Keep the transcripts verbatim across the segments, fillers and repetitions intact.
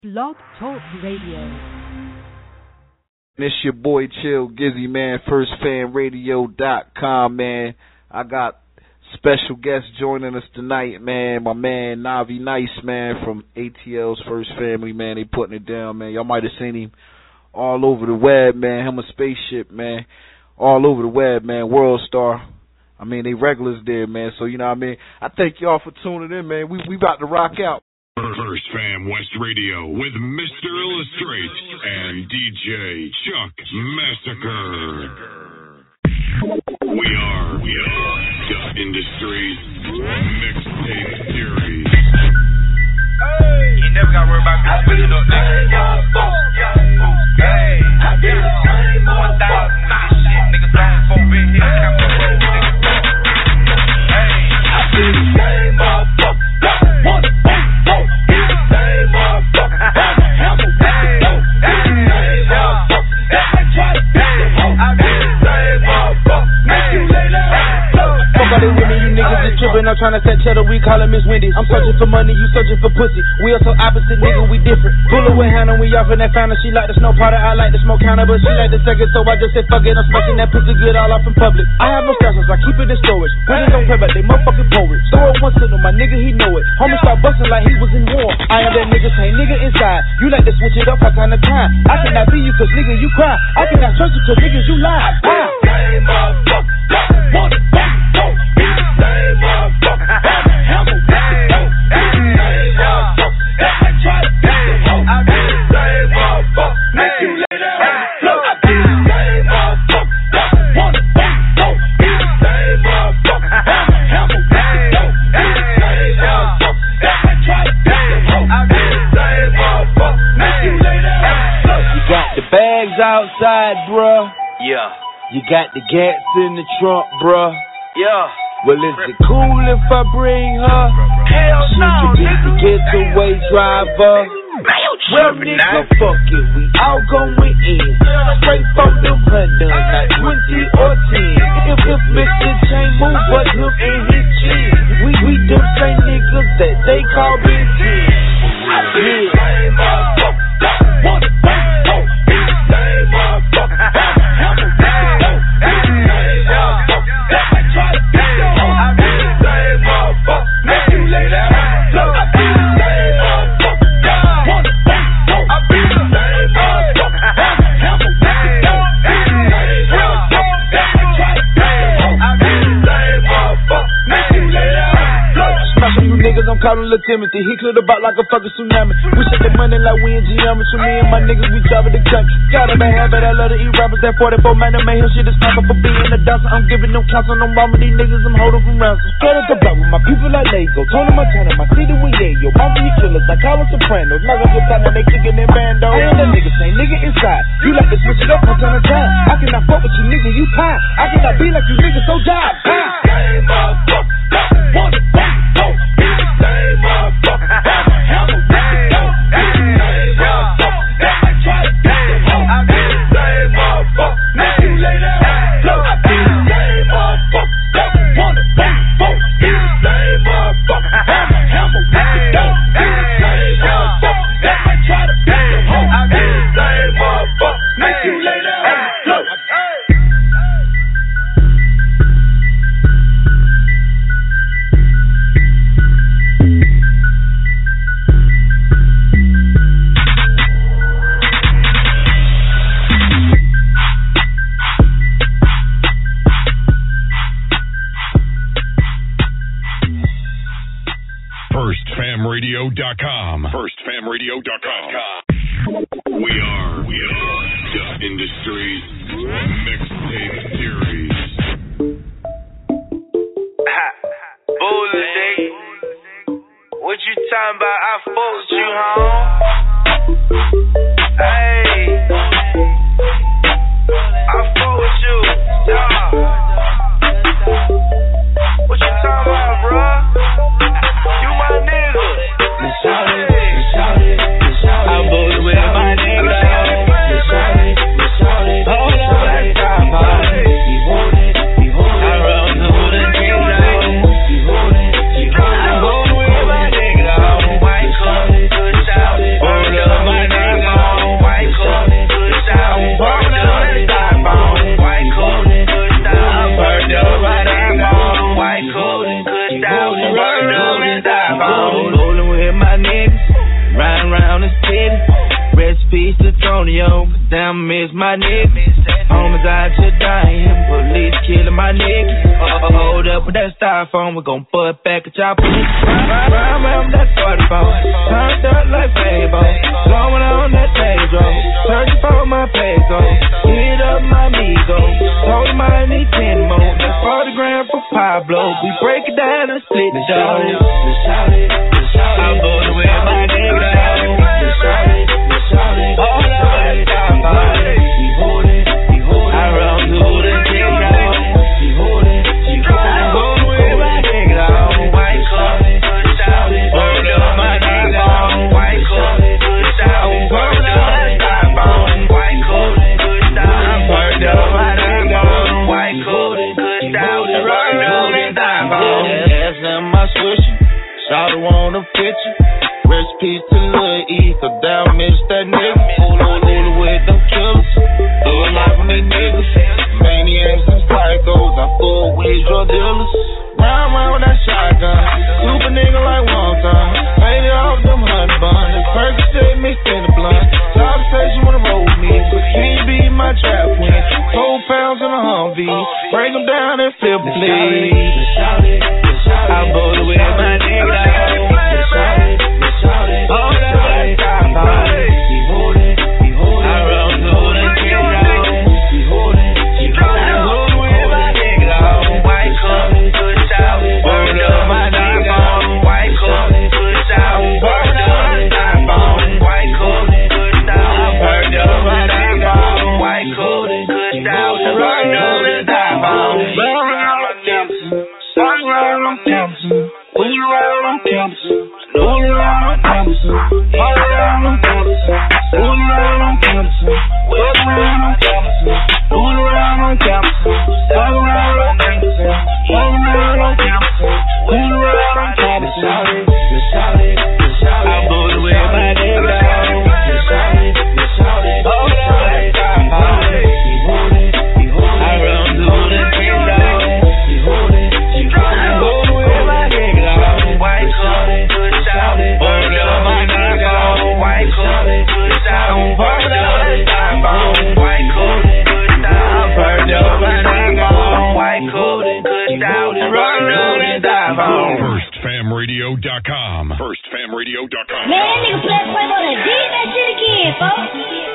Blog Talk Radio. It's your boy Chill Gizzy, man. first fam radio dot com, man. I got special guests joining us tonight, man. My man Navi Nice, man, from A T L's First Family, man. They putting it down, man. Y'all might have seen him all over the web, man. Him a spaceship, man. All over the web, man. World Star. I mean, they regulars there, man. So, you know what I mean? I thank y'all for tuning in, man. We we about to rock out. First Fam West Radio with Mister Illustrate and D J Chuck Massacre. We are, we are Dub Industries Mixtape Series. Hey, you never got to worry about me spinning up, nigga. Hey, I did one thousand with this shit, niggas on the phone, been here, camera roll, nigga. Hey, I did the same motherfucker, one, one. I'm trying to set cheddar, we call it Miss Wendy. I'm searching for money, you searching for pussy. We are so opposite, nigga, we different. Pull away hand and we off in that fountain. She like the snow powder, I like the smoke counter, but she like the second, so I just said fuck it. I'm smoking that pussy good all off in public. I have no stations, I keep it in storage. When it don't pay back, they motherfucking poets. Throw it once to them, my nigga, he know it. Homie start busting like he was in war. I am that nigga, same nigga inside. You like to switch it up from time to time. I cannot be you cause nigga, you cry. I cannot trust you cause niggas, you lie. Ah. Same motherfucker, one, one, one, be the same motherfucker. Outside, bruh. Yeah. You got the gas in the trunk, bruh. Yeah. Well, is it cool if I bring her? Hell she no, could be nigga. the getaway driver. Well, nigga, fuck it, we all going in. Straight from the hundreds, not twenty or ten. If if Mister Chain move, but him and his chin. We we them same niggas that they call Big Ten. Yeah. I'm calling Lil Timothy, he cleared about like a fucking tsunami. We shake the money like we in geometry. Me and my niggas, we travel the country. Got a bad habit, I love to eat rappers. That forty-four man that made him shit is smoking for being a dancer. I'm giving them counts on them mama, these niggas I'm holding from ransom. Got at the block with my people like Lego. Tony Montana, my city with Yayo. Mama, you killers, I call them Sopranos. Like up your time and they kicking in bando. I ain't that nigga, same nigga inside. You like to switch it up from time to time. I cannot fuck with you nigga, you pie. I cannot be like you niggas, so die. Same motherfucker, one, one, one. Same motherfucker, hammer, hey, hey, same motherfucker, I try to get it home. I be the same motherfucker, make you lay down. I be the same motherfucker, wanna bang, boom. Be the same motherfucker, hammer, hammer, hey, be the same motherfucker, I try to get it home. I be the same motherfucker, make you lay down. first fam radio dot com. first fam radio dot com. We are, we are Dub Industries Mixtape Series. Bullshit. What you talking about? I fucked you, home. Hey. I fuck with you. Yeah. What you talking about, bruh? You my nigga. Let's shout it, let's shout it, let's shout it. I voted with my nigga. Let's shout it, let's shout it, let's shout it. Hold on, let's shout it. on his titty. Recipes to Tonio, damn miss my nigga. Homies out here dying, police killing my nigga. Uh, hold up with that styrofoam, we gon' put back a chopper. Ride around that forty-four, turned up like Fable. Going on that Pedro, searching for my peso. Hit up my amigo, told him I need ten more. That's forty grand for Pablo, we break it down and split the dough. I'm bored with my nigga. All that time, he hold it, he hold it. I run through the thing down, he hold it, he hold it. I'm going with my nigga on white cup, push out it. Hold up my nigga on white cup, push out it. Hold up my time on white cup, push out it. Hold up my nigga on white cup, push out it. Hold up my time on. Ass in my swisher, shout want a picture. Recipes to Lil E, so down miss that nigga. Hula with them killers, doing life on these niggas. Maniacs and psychos, I full with drug dealers. Round round with that shotgun, super nigga like one time. Made it off them honey buns, Percocet mixed in the blunt. Top says you wanna roll with me, but can you be my trap queen? Four pounds in a Humvee, break them down and flip them, please. I voted with my nigga. Hold up, stop, he hold it, he hold it. I run through the kill down, he hold it, he hold it. I hold with my nigga on white cup, push out. Hold up my nigga on white cup, push out. Hold up my stop on white cup, push out. Hold up my nigga on white cup, push out. Hold up the stop on. Run around on campus, run around on campus, pull around on campus. Roll around on campus, all around on campus, roll around on campus, roll around on campus, roll around on campus, all around on campus, all around on campus, roll around on campus. Shout it, shout it, shout it. I voted with my nigga. Shout it, shout it, all around on campus. He hold it, he hold it. I run through the kingdom. He hold it, he hold it. I voted with my nigga. White cup. Hold up my nigga on white coat, push out. Hold up the time on white coat, push out. Hold up my nigga on white coat, push out. Run on the dive on. first fam radio dot com. first fam radio dot com. Man, that nigga play play on that did that shit again, folks.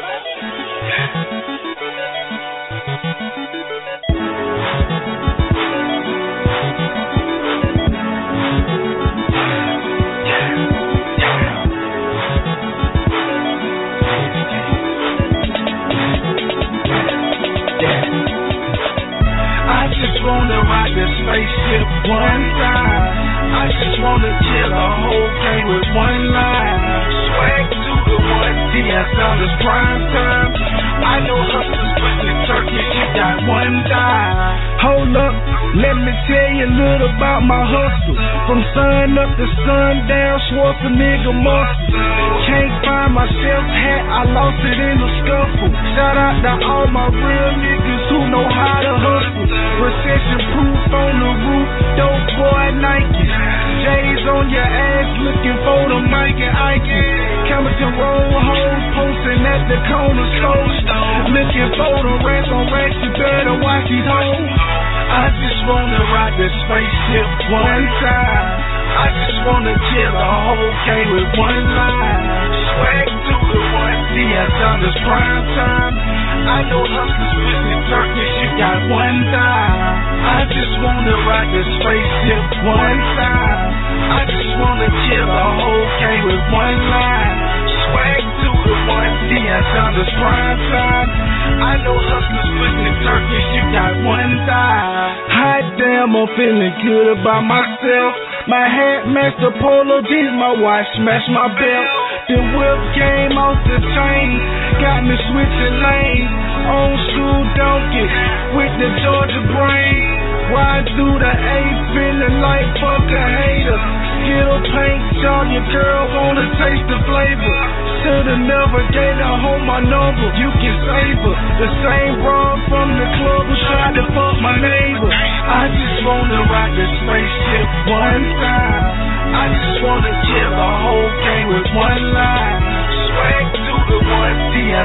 Wanna ride the spaceship one time. I just wanna kill a whole game with one line. Swag to the one, D S on this prime time. I know hustlers putting Turkish, you got one dime. Hold up, let me tell you a little about my hustle. From sun up to sundown, Schwarzenegger muscle. Can't find my chef hat, I lost it in a scuffle. Shout out to all my real niggas who know how to hustle. Recession proof on the roof, dope boy Nike. J's on your ass looking for the Mike and Ike. Camerton roll hoes posting at the corner store. Looking for the rats on racks, you better watch these hoes. I just wanna ride the spaceship one time. I just wanna kill a whole game with one line. Swag to the one, D S on this prime time. I know hustlers with Turkish, you got one dime. I just wanna ride the spaceship one time. I just wanna kill a whole game with one line. Swag to the one, D S on this prime time. I know hustlers with Turkish, you got one dime. Hot damn, I'm feeling good about myself. My hat match the polo jeans, my watch match my belt. The whip game off the chain, got me switching lanes. Old school donkey with the Georgia brain. Ride through the A, feeling like fuck a hater. Skittle paint, y'all, your girl wanna taste the flavor. Shoulda never gave her home my number, you can save her. The same broad from the club who tried to fuck my neighbor. I just wanna ride the spaceship one time. I just wanna kill a whole game with one line.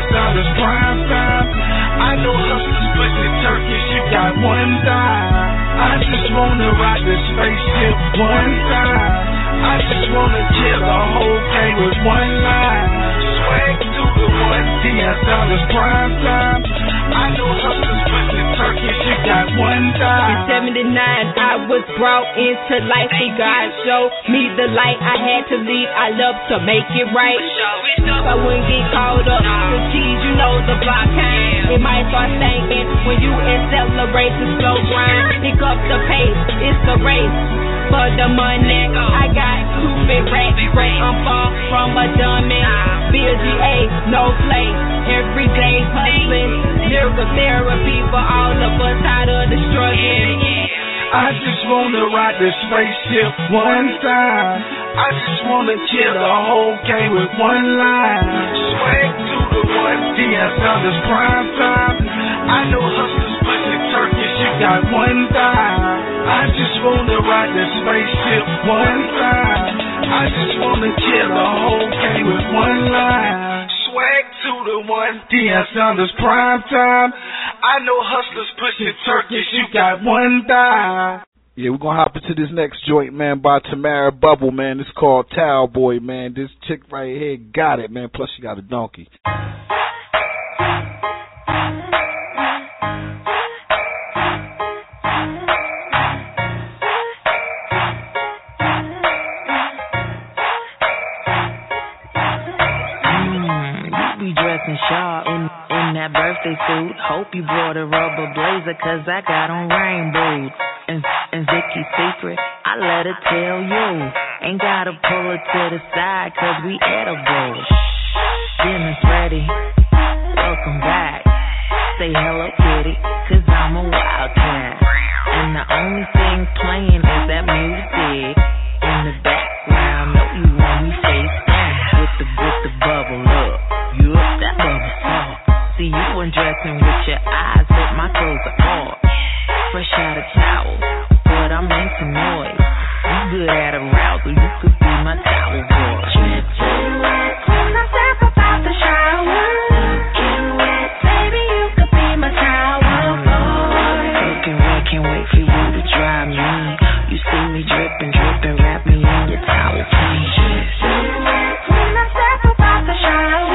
sound is prime time. I know hustlers pushing Turkish, you got one time. I just wanna ride the spaceship one time. I just wanna kill the whole game with one line. Swag to the one, D S sound is prime time. I know hustlers pushing Turkish, you got one time. In seventy-nine, I was brought into life, see God showed me the light. I had to leave, I love to make it right. I wouldn't get caught up with cheese, you know the block kind. It might start stinking when you accelerate the slow grind. Pick up the pace, it's a race for the money. I got stupid racks, break I'm far from a dummy. Bill G A, no play, every day hustling. Miracle therapy for all of us out of the struggle. I just wanna ride the spaceship one time. I just wanna kill the whole game with one line. Swag to the one, D S sound is prime time. I know hustlers pushing Turkish, you got one time. I just wanna ride the spaceship one time. I just wanna kill the whole game with one line. Swag to the one, D S sound is prime time. I know hustlers pushing Turkish, you got one time. Yeah, we're gonna hop into this next joint, man, by Tamara Bubble, man. It's called Towel Boy, man. This chick right here got it, man. Plus she got a donkey. Dressing sharp in, in that birthday suit. Hope you brought a rubber blazer, cause I got on rain boots. And, and Vicky's secret, I let her tell you. Ain't gotta pull her to the side, cause we edible. Dinner's ready, welcome back. Say hello kitty, cause I'm a wildcat. And the only thing playing is that music. In the background, know you want me face down. With the, with the bubble up. You up that bubble soft. See you undressing with your eyes, but my clothes are off. Fresh out of towel, but I'm into noise. You good at arousal, you could be my towel boy. Drip, drip, wet, when I step up out the shower. Looking wet, baby, you could be my towel boy. Looking wet, can't wait for you to dry me. You see me dripping, dripping, wrap me in your towel, please. Drip, drip, wet, when I step up out the shower.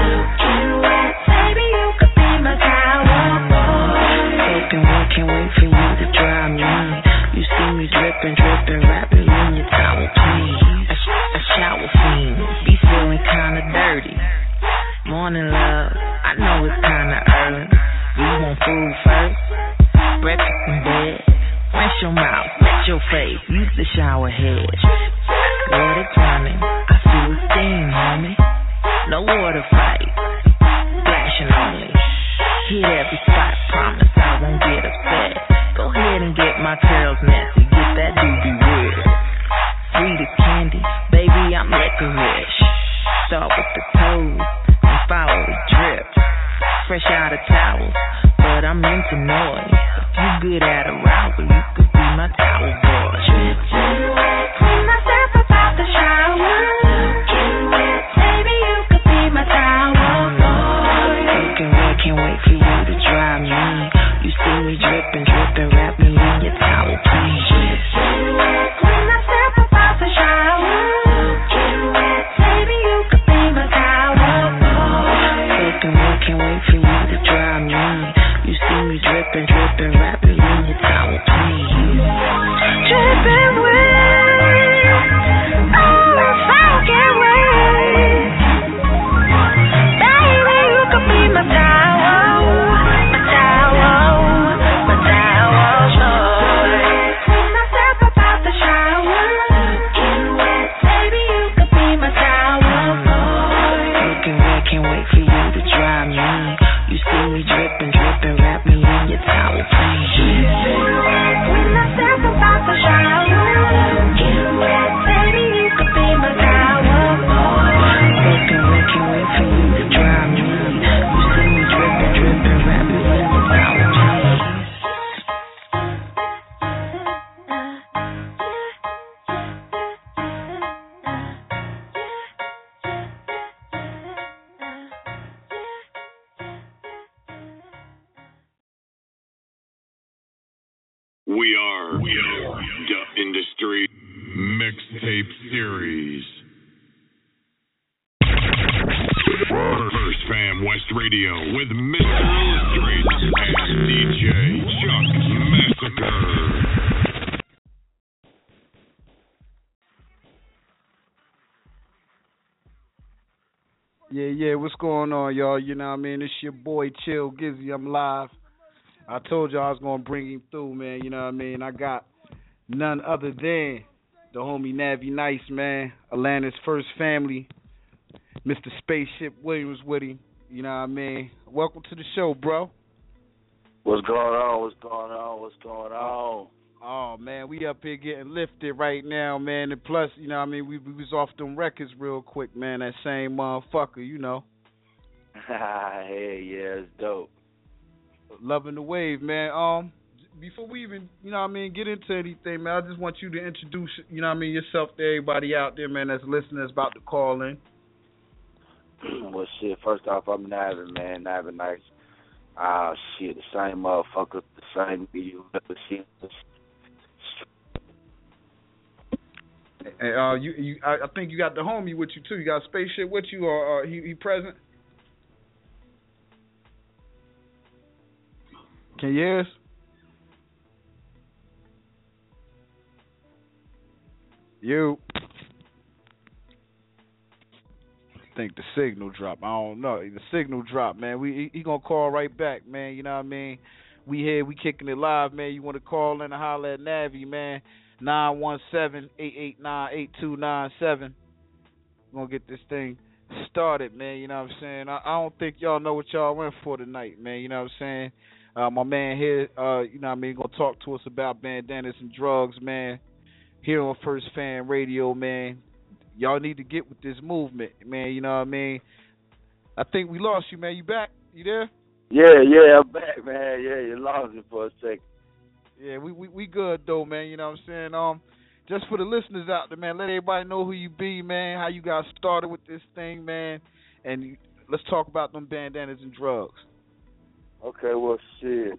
Can't wait for you to dry me. You see me dripping, dripping, wrap me in your towel, please. A, sh- a shower fiend, be feeling kinda dirty. Morning love, I know it's kinda early. You want food first? Breakfast in bed. Rinse your mouth, wet your face, use the shower head. Water running, I feel a steam, homie. No water fight, splashing on me. Hit every spot, promise I won't get upset. Go ahead and get my curls messy, get that doobie wet. Sweet as candy, baby, I'm licorice. Start with the toes and follow the drip. Fresh out of towel, but I'm into noise. If you good at arousal, you could be my towel boy. Drip, drip, wet, when I step up out the shower. Looking wet, baby, you could be my towel boy. Looking wet, can't wait for you to dry me. You see me dripping, dripping, wrap me in your towel, please. Drip, drip, wet, when I step up out the shower. Looking wet, baby, you could be my towel boy. Looking wet, can't wait for you to dry me. You see me dripping, dripping, wrap me in your towel, please. Dripping wet, oh, if I can't wait. Baby, you could be my towel, my towel, my towel boy. When I step up out the shower, looking wet, baby, you could be my towel boy. Looking wet, can't wait for you to dry me. You see me dripping, dripping, wrap me in your towel, please. When I step up out the shower, looking wet, baby, you could be my towel boy. Looking wet, can't wait for you to dry me. You see me dripping, dripping, wrap me in your towel, please. We are, we are the Industry Mixtape Series. First Fam West Radio with Mister Illustrates and D J Chuck Massacre. Yeah, yeah, what's going on, y'all? You know what I mean? It's your boy Chill Gizzy. I'm live. I told y'all I was going to bring him through, man. You know what I mean? I got none other than the homie Navi Nice, man. Atlanta's first family. Mister Spaceship Williams with him. You know what I mean? Welcome to the show, bro. What's going on? What's going on? What's going on? Oh, man, we up here getting lifted right now, man. And plus, you know what I mean, we, we was off them records real quick, man. That same motherfucker, you know. Hey, yeah, it's dope. Loving the wave, man. Um, before we even, you know what I mean, get into anything, man, I just want you to introduce, you know what I mean, yourself to everybody out there, man, that's listening, that's about to call in. Well, shit, first off, I'm Navi, man. Navi Nice. Ah, uh, shit, the same motherfucker, the same you ever seen. And, uh, you, you, I, I think you got the homie with you, too. You got Spaceship with you, or uh, he, he present? Can you hear us? You. I think the signal dropped. I don't know. The signal dropped, man. We he, he gonna call right back, man. You know what I mean? We here, we kicking it live, man. You want to call in and holler at Navi, man. nine one seven, eight eight nine, eight two nine seven. We're gonna get this thing started, man. You know what I'm saying? I, I don't think y'all know what y'all went for tonight, man. You know what I'm saying? Uh, my man here, uh, you know what I mean, gonna talk to us about bandanas and drugs, man. Here on First Fan Radio, man. Y'all need to get with this movement, man. You know what I mean? I think we lost you, man. You back? You there? Yeah, yeah, I'm back, man. Yeah, you lost me for a second. Yeah, we, we we good though, man. You know what I'm saying? Um, just for the listeners out there, man, let everybody know who you be, man. How you got started with this thing, man. And you, let's talk about them bandanas and drugs. Okay, well, shit.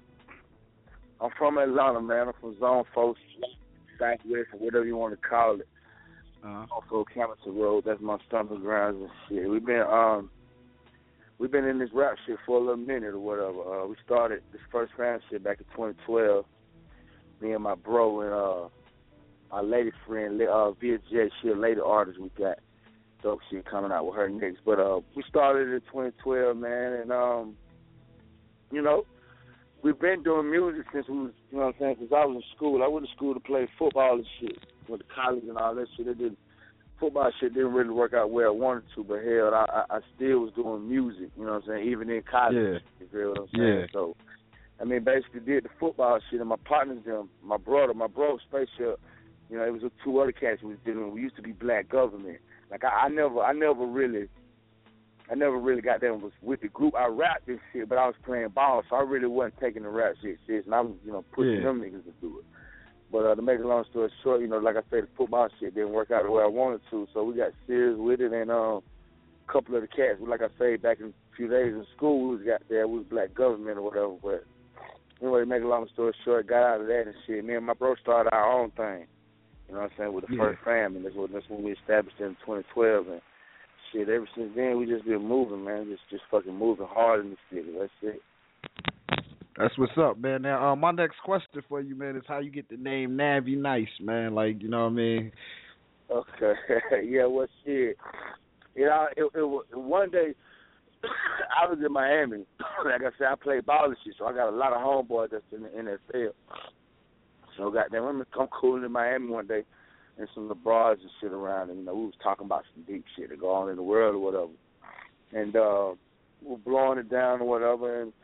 I'm from Atlanta, man. I'm from Zone four, Southwest, or whatever you want to call it. Uh-huh. Also, Camden Road. That's my stomping grounds and shit. We've been um, we've been in this rap shit for a little minute or whatever. Uh, we started this First Fan shit back in twenty twelve. Me and my bro and uh, my lady friend, uh, V J, she a lady artist we got. Dope shit coming out with her next. But uh, we started in twenty twelve, man, and um, you know, we've been doing music since we was, you know what I'm saying, since I was in school. I went to school to play football and shit. Went to college and all that shit. It didn't, football shit didn't really work out where I wanted to, but hell, I, I, I still was doing music, you know what I'm saying, even in college. Yeah. You feel what I'm saying? Yeah. So, I mean, basically did the football shit, and my partners, them, my brother, my bro, Spaceship, you know, it was with two other cats we was dealing with. We used to be Black Government. Like, I, I never, I never really, I never really got that was with the group. I rapped this shit, but I was playing ball, so I really wasn't taking the rap shit serious, and I was, you know, pushing yeah. them niggas to do it. But uh, to make a long story short, you know, like I said, the football shit didn't work out the way I wanted to, so we got serious with it, and um, a couple of the cats, like I say, back in a few days in school, we was got there, we was Black Government or whatever, but anyway, to make a long story short, got out of that and shit. Me and my bro started our own thing, you know what I'm saying, with the yeah. First Fam, and that's what, that's when we established it in twenty twelve, and shit, ever since then, we just been moving, man, just just fucking moving hard in the city, that's it. That's what's up, man. Now, uh, my next question for you, man, is how you get the name Navi Nice, man. Like, you know what I mean? Okay. Yeah, well, shit. You know, it, it, it, one day, I was in Miami. Like I said, I played ball and shit, so I got a lot of homeboys that's in the N F L. So, goddamn, I'm, I'm cooling in Miami one day, and some of the bras and shit around, and, you know, we was talking about some deep shit that go on in the world or whatever. And uh, we were blowing it down or whatever, and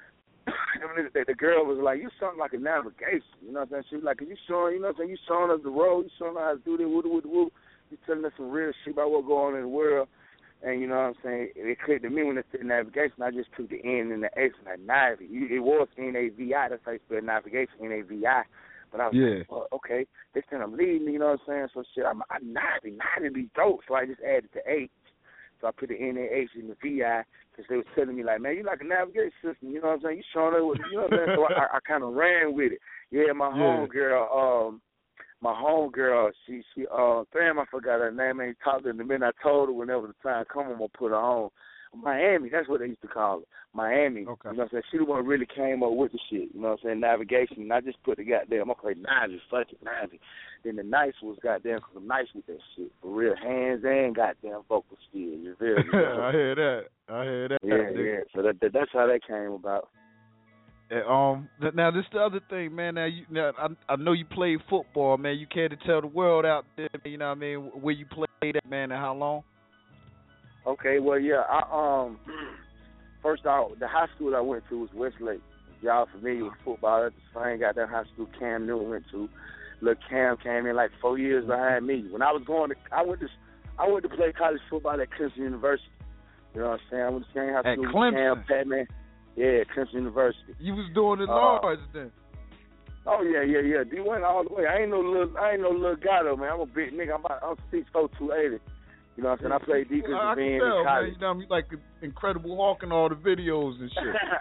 the, the girl was like, you sound like a navigation, you know what I'm saying? She was like, are you showing, you know what I'm saying, you showing us the road, you showing us how to do this, woo woo woo. You telling us some real shit about what's going on in the world. And you know what I'm saying, it clicked to me when it said navigation, I just took the N and the X and like Navi. It was N A V I, that's how you spell navigation, N A V I. But I was yeah. like, well, okay, this time I'm leading, you know what I'm saying? So shit, I'm, I'm Navi, Navi be dope. So I just added the H So I put the N A H in the V I because they was telling me, like, man, you like a navigation system, you know what I'm saying? You showing her what, you know what I'm saying? So I, I kind of ran with it. Yeah, my Yeah. homegirl, um, my homegirl, she, she, uh, damn, I forgot her name. I ain't talked to her in a minute. I told her whenever the time come, I'm going to put her on. Miami, that's what they used to call it. Miami. Okay. You know what I'm saying? She the one who really came up with the shit. You know what I'm saying? Navigation. And I just put the goddamn, I'm going to play Navi, fuck it, Navi. Then the nice was goddamn, because I'm nice with that shit. For real, hands and goddamn vocal skill. You feel me? I hear that. I hear that. Yeah, yeah. So that, that, that's how that came about. And, um, th- now this the other thing, man. Now you, now I, I know you played football, man. You care to tell the world out there, you know what I mean, where you played at, man, and how long? Okay, well, yeah, I um, first off, the high school I went to was Westlake. If y'all familiar with football, that's the same goddamn high school Cam Newton went to. Little Cam came in like four years behind me. When I was going to, I went to, I went to play college football at Clemson University. You know what I'm saying? I went to the same high At school with Clemson? Cam, Patman. Yeah, Clemson University. You was doing it Uh, large then. Oh yeah, yeah, yeah. D went all the way. I ain't no little, I ain't no little guy though, man. I'm a big nigga. I'm about, I'm six foot two eighty. You know what I'm saying? I played defensive I end can in tell, man. college. You know, you like Incredible Hulk and all the videos and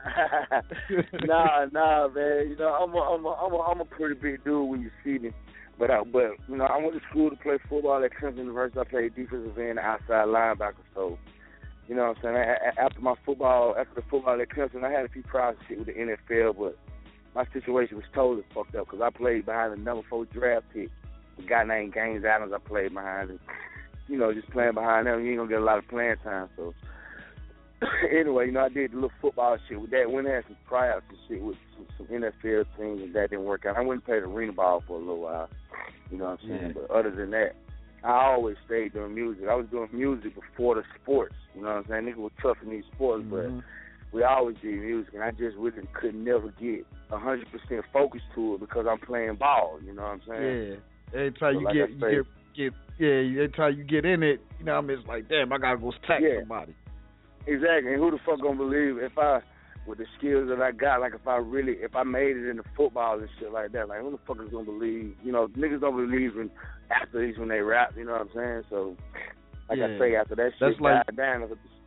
shit. nah, nah, man. You know, I'm a, I'm a, I'm a, I'm a pretty big dude when you see me. But, I, but you know, I went to school to play football at Clemson University. I played defensive end, outside linebacker. So, you know what I'm saying? I, after my football, after the football at Clemson, I had a few tries to shit with the N F L, but my situation was totally fucked up because I played behind the number four draft pick. A guy named Gaines Adams, I played behind him. You know, just playing behind them, you ain't gonna get a lot of playing time. So anyway, you know, I did the little football shit with that. Went and had some tryouts and shit with some, some N F L teams, and that didn't work out. I went and played arena ball for a little while. You know what I'm saying? Yeah. But other than that, I always stayed doing music. I was doing music before the sports. You know what I'm saying? Niggas were tough in these sports, Mm-hmm. but we always did music, and I just really could never get one hundred percent focused to it because I'm playing ball. You know what I'm saying? Yeah. Every time So you like get, I you say- get, get, yeah, every time you get in it, you know what I mean? It's like, damn, I gotta go attack Yeah. somebody. Exactly. And who the fuck gonna believe if I, with the skills that I got, like if I really, if I made it into football and shit like that, like who the fuck is gonna believe? You know, niggas don't believe in athletes when they rap. You know what I'm saying? So, like Yeah. I say, after that That's shit like- died down,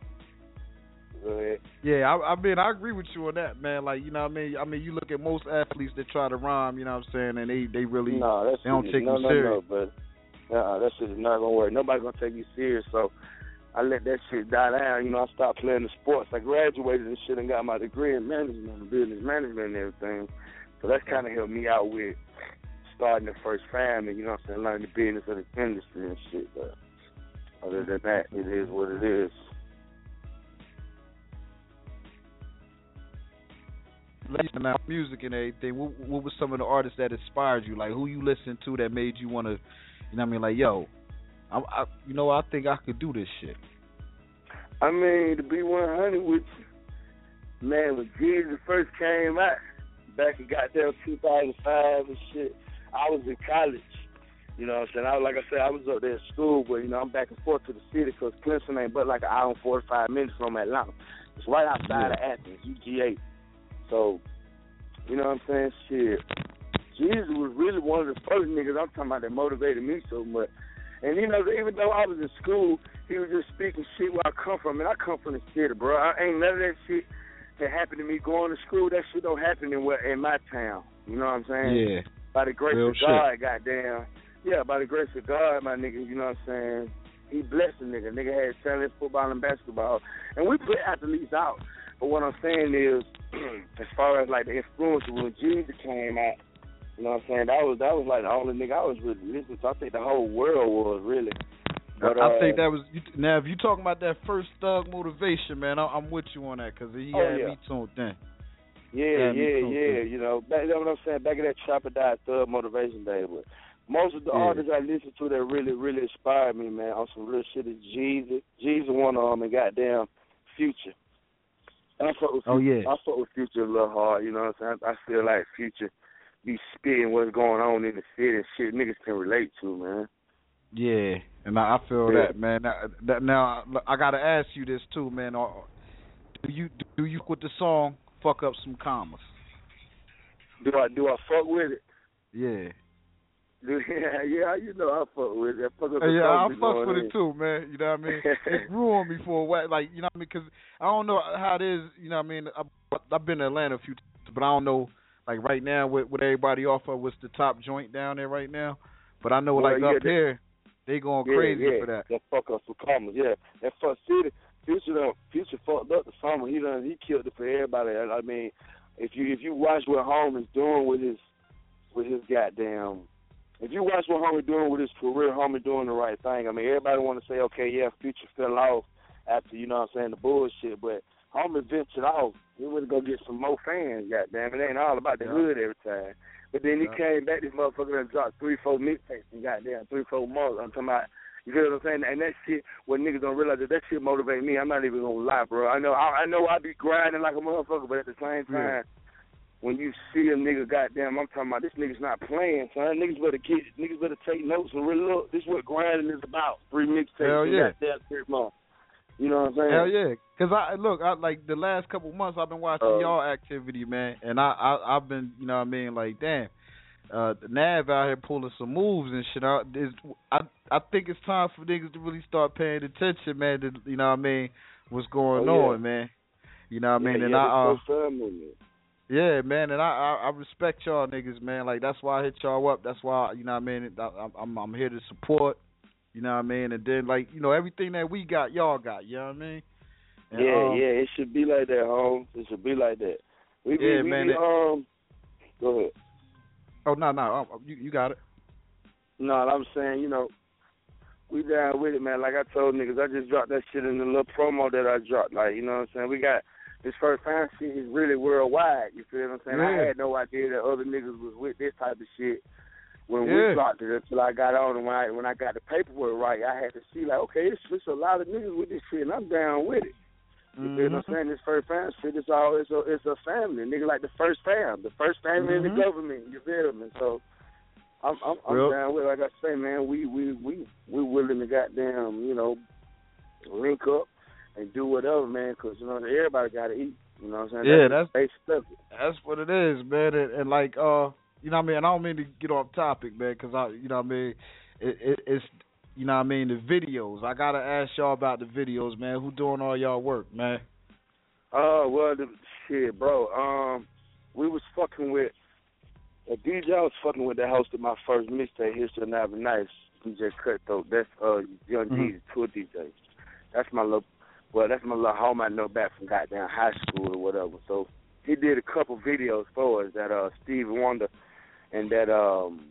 go ahead. Yeah, I, I mean, I agree with you on that, man. Like, you know what I mean? I mean, you look at most athletes that try to rhyme, you know what I'm saying, and they, they really, No, that's they don't take no, them no, serious. no, but uh, that shit is not gonna work. Nobody's gonna take you serious. So I let that shit die down. You know, I stopped playing the sports. I graduated and shit and got my degree in management, and business management, and everything. So that's kind of helped me out with starting the first family. You know what I'm saying? Learning the business of the industry and shit. But other than that, it is what it is. Listen, now music and everything. What, what was some of the artists that inspired you? Like, who you listened to that made you want to, you know what I mean? Like, yo, I, I, you know, I think I could do this shit. I mean, to be one hundred with you, man, when Jesus first came out, back in goddamn two thousand five and shit, I was in college. You know what I'm saying? I, like I said, I was up there at school, but, you know, I'm back and forth to the city because Clemson ain't but like an hour and forty-five minutes from Atlanta. It's right outside of Athens, U G A. So, you know what I'm saying? Shit. Jesus was really one of the first niggas I'm talking about that motivated me so much. And, you know, even though I was in school, he was just speaking shit where I come from. And I come from the city, bro. I ain't none of that shit that happened to me going to school. That shit don't happen in, in my town. You know what I'm saying? Yeah. By the grace Real of God, goddamn. Yeah, by the grace of God, my nigga, you know what I'm saying? He blessed the nigga. Nigga had talent, football, and basketball. And we put athletes out. But what I'm saying is, as far as like the influence when Jesus came out, you know what I'm saying, that was that was like the only nigga I was really listening to. I think the whole world was really. But, I uh, think that was now. If you talking about that first Thug Motivation, man, I, I'm with you on that because he Oh, had yeah. me tuned in. Yeah, me yeah, too, yeah. too. You know, back, that's what I'm saying. Back in that Chopper Died Thug Motivation Day, but most of the Yeah. artists I listen to that really, really inspired me, man, on some real shit is Jesus. Jesus one of them, and goddamn Future. And I fuck with Oh, Future. yeah. I fuck with Future a little hard. You know what I'm saying? I, I feel like Future be spitting what's going on in the city and shit niggas can relate to, man. Yeah, and I, I feel Yeah. that, man. Now, that, now I gotta ask you this too, man. Are- Do you do you with the song "Fuck Up Some Commas"? Do I do I fuck with it? Yeah. Yeah, yeah, you know I fuck with it. I fuck with Hey, yeah, I Kobe fuck with in. it too, man. You know what I mean? It grew on me for a while, like you know what I mean? Because I don't know how it is. You know what I mean? I, I've been to Atlanta a few times, but I don't know like right now what what everybody offer. What's the top joint down there right now? But I know Well, like yeah, up they, here, they going yeah, crazy yeah, for that. That fuck us for commas, yeah. That fuck city, Future done, Future fucked up the summer. He done, he killed it for everybody. I mean, if you if you watch what Home is doing with his with his goddamn. If you watch what Homie doing with his career, Homie doing the right thing. I mean, everybody want to say, okay, yeah, Future fell off after, you know what I'm saying, the bullshit, but Homie ventured off. He went to go get some more fans, goddamn. It ain't all about the yeah. hood every time. But then he yeah. came back, this motherfucker and dropped three, four mixtapes and goddamn three, four months. I'm talking about, you feel what I'm saying? And that shit, what niggas don't realize that that shit motivate me. I'm not even going to lie, bro. I know I, I know I be grinding like a motherfucker, but at the same time, yeah. when you see a nigga, goddamn, I'm talking about this nigga's not playing, son. Niggas better get, niggas better take notes and really look. This is what grinding is about. Three mixtapes Hell in yeah. goddamn three months. You know what I'm saying? Hell yeah. Cause I look, I like the last couple months I've been watching uh, y'all activity, man, and I, I I've been, you know what I mean, like damn, uh, Nav out here pulling some moves and shit. I, I I think it's time for niggas to really start paying attention, man. To, you know what I mean, what's going oh, yeah. on, man. You know what I mean? Yeah, and yeah, I. Uh, so Yeah, man, and I, I I respect y'all niggas, man. Like that's why I hit y'all up. That's why, you know what I mean. I, I'm I'm here to support. You know what I mean. And then like you know everything that we got, y'all got. You know what I mean. And, yeah, um, yeah, it should be like that, Holmes. It should be like that. We yeah, be, we man. Be, it, um, go ahead. Oh no, no, you you got it. No, I'm saying, you know, we down with it, man. Like I told niggas, I just dropped that shit in the little promo that I dropped. Like you know what I'm saying. We got. This first time shit is really worldwide. You feel what I'm saying? Yeah. I had no idea that other niggas was with this type of shit when yeah. we dropped it until I got on and when I, when I got the paperwork right, I had to see like, okay, it's just a lot of niggas with this shit and I'm down with it. You mm-hmm. feel what I'm saying? This first fam shit is all it's a it's a family. Nigga like the first fam. The first family mm-hmm. in the government, you feel me? So I'm I'm, I'm yep. down with it. Like I say, man, we we we we willing to goddamn, you know, link up and do whatever, man, because, you know, everybody got to eat. You know what I'm saying? Yeah, that's that's that's, that's what it is, man. And, and like, uh, you know what I mean? And I don't mean to get off topic, man, because I, you know what I mean? It, it, it's, you know what I mean? The videos. I gotta ask y'all about the videos, man. Who doing all y'all work, man? Oh uh, well, the shit, bro. Um, we was fucking with a D J. I was fucking with that hosted my first mixtape, History of Never Nice, D J Cutthroat. That's uh Young mm-hmm. G's tour D J. That's my little. Well, that's my little home I know back from goddamn high school or whatever. So he did a couple videos for us that uh Stevie Wonder and that um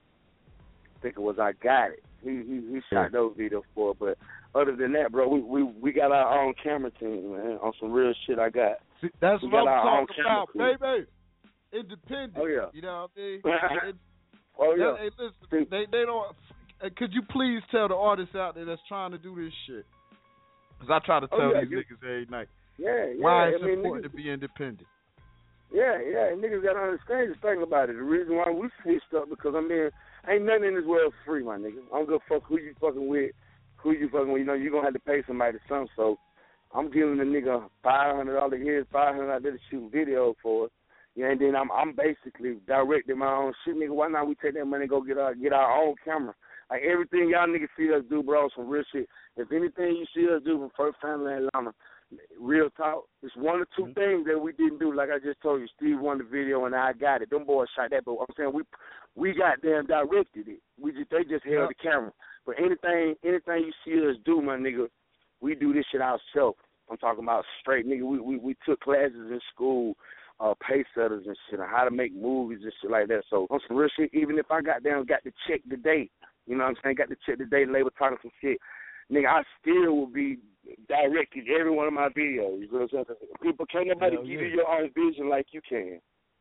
I think it was I Got It. He he, he shot those videos for us. But other than that, bro, we we we got our own camera team, man, on some real shit I got. See, that's we what got I'm talking about, baby. Independent. Oh yeah. You know what I mean? it, oh yeah. Hey, listen, they they don't. Could you please tell the artists out there that's trying to do this shit? Because I try to tell oh, yeah, these you, niggas every night. Yeah, yeah. Why it's I mean, important niggas, to be independent. Yeah, yeah. And niggas got to understand this thing about it. The reason why we switched up because, I mean, ain't nothing in this world free, my nigga. I don't give a fuck who you fucking with, who you fucking with. You know, you're going to have to pay somebody something. So I'm giving the nigga five hundred dollars here, five hundred dollars to shoot video for us. Yeah, and then I'm I'm basically directing my own shit, nigga. Why not we take that money and go get our, get our own camera? Like, everything y'all niggas see us do, bro, some real shit. If anything you see us do from First Family in Atlanta, real talk, it's one or two mm-hmm. things that we didn't do. Like I just told you, Steve won the video and I Got It. Them boys shot that, but I'm saying we we goddamn directed it. We just They just held yep. the camera. But anything anything you see us do, my nigga, we do this shit ourselves. I'm talking about straight, nigga. We we, we took classes in school, uh, pay setters and shit, on how to make movies and shit like that. So on some real shit, even if I goddamn got to check the date, you know what I'm saying, got to check the date, label talking some shit, nigga, I still will be directing every one of my videos. You know what I'm saying? People, can't nobody Hell give yeah. you your own vision like you can.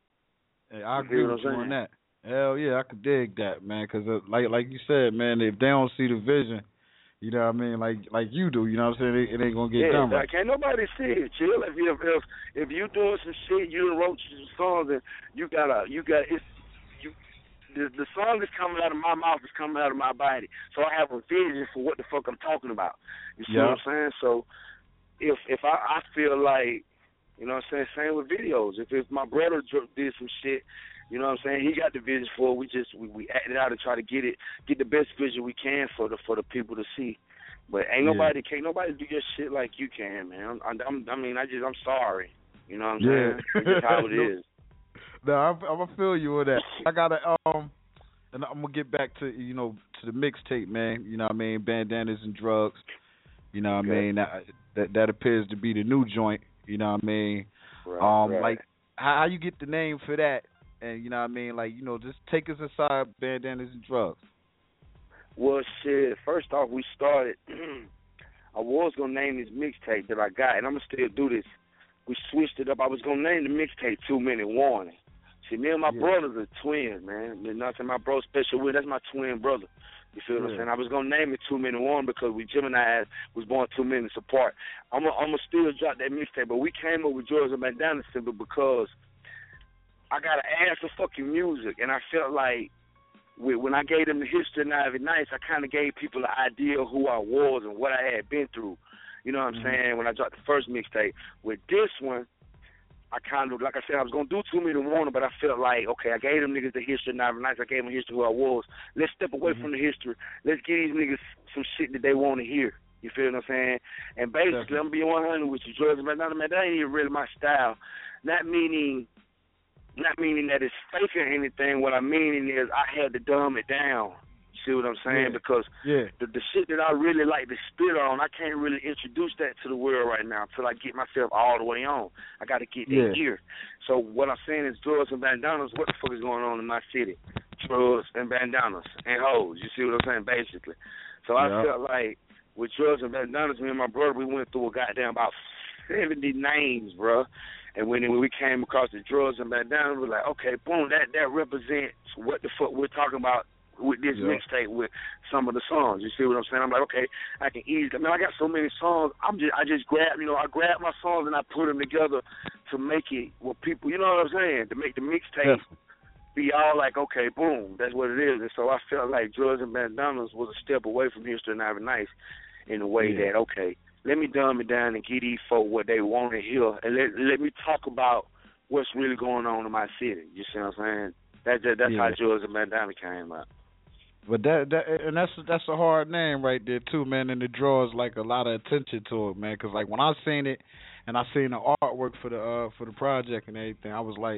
Hey, I you agree with you on that. Hell yeah, I could dig that, man, because uh, like like you said, man, if they don't see the vision, you know what I mean, like like you do, you know what I'm saying, it, it ain't going to get yeah, done right. Can't nobody see it, chill. If, if, if, if you doing some shit, you done wrote some songs, and you got a, you got, it's, The, the song is coming out of my mouth, is coming out of my body. So I have a vision for what the fuck I'm talking about. You see yeah. what I'm saying? So if if I, I feel like, you know what I'm saying, same with videos. If if my brother did some shit, You know what I'm saying? He got the vision for it. We just we, we acted out and try to get it, get the best vision we can for the for the people to see. But ain't nobody yeah. can't nobody do your shit like you can, man. I'm, I'm, I mean, I just I'm sorry. You know what I'm yeah. saying? It's just how it no, is. No, I'm, I'm gonna feel you with that. I gotta um, and I'm gonna get back to you know to the mixtape, man. You know what I mean? Bandanas and drugs. You know what okay. I mean? That, that that appears to be the new joint. You know what I mean? Right, um, right. like how, how you get the name for that? And you know what I mean? Like, you know, just take us inside Bandanas and Drugs. Well, shit, first off, we started, I was going to name this mixtape that I got, and I'm going to still do this. We switched it up. I was going to name the mixtape Two Minute Warning. See, me and my yeah. brothers are twins, man. You know what I'm saying? My bro, Special Will, that's my twin brother. You feel yeah. what I'm saying? I was going to name it Two Minute Warning because we, Gemini, was born two minutes apart. I'm going to still drop that mixtape, but we came up with Drugs and Bandanas simply because I got an ass of fucking music, and I felt like when I gave them the history of Ivy Nights, I kind of gave people an idea of who I was and what I had been through. You know what I'm mm-hmm. saying? When I dropped the first mixtape. With this one, I kind of, like I said, I was going to do Two Minute Warning, but I felt like, okay, I gave them niggas the history of Ivy Nights. I gave them the history of who I was. Let's step away mm-hmm. from the history. Let's give these niggas some shit that they want to hear. You feel what I'm saying? And basically, Definitely. I'm being one hundred with you, Drugs and Bandanas, man, that ain't even really my style. Not meaning... Not meaning that it's fake or anything. What I'm meaning is I had to dumb it down. You see what I'm saying? Yeah. Because yeah. the, the shit that I really like to spit on, I can't really introduce that to the world right now until I get myself all the way on. I got to get yeah. that gear. So what I'm saying is drugs and bandanas. What the fuck is going on in my city? Drugs and bandanas and hoes. You see what I'm saying? Basically. So I yeah. felt like with drugs and bandanas, me and my brother, we went through a goddamn about seventy names, bro. And when, when we came across the drugs and bandanas, we were like, okay, boom, that, that represents what the fuck we're talking about with this yeah. mixtape with some of the songs. You see what I'm saying? I'm like, okay, I can easily. I mean, I got so many songs. I'm just, I just grab, you know, I grab my songs and I put them together to make it what people, you know what I'm saying? To make the mixtape yeah. be all like, okay, boom, that's what it is. And so I felt like drugs and bandanas was a step away from History and Ivy Nights in a way yeah. that, okay, let me dumb it down and give these folk what they want to hear, and let let me talk about what's really going on in my city. You see what I'm saying? That, that that's yeah. how Drugs and Bandanas came out. But that that and that's that's a hard name right there too, man. And it draws like a lot of attention to it, man. Because like when I seen it and I seen the artwork for the uh, for the project and everything, I was like,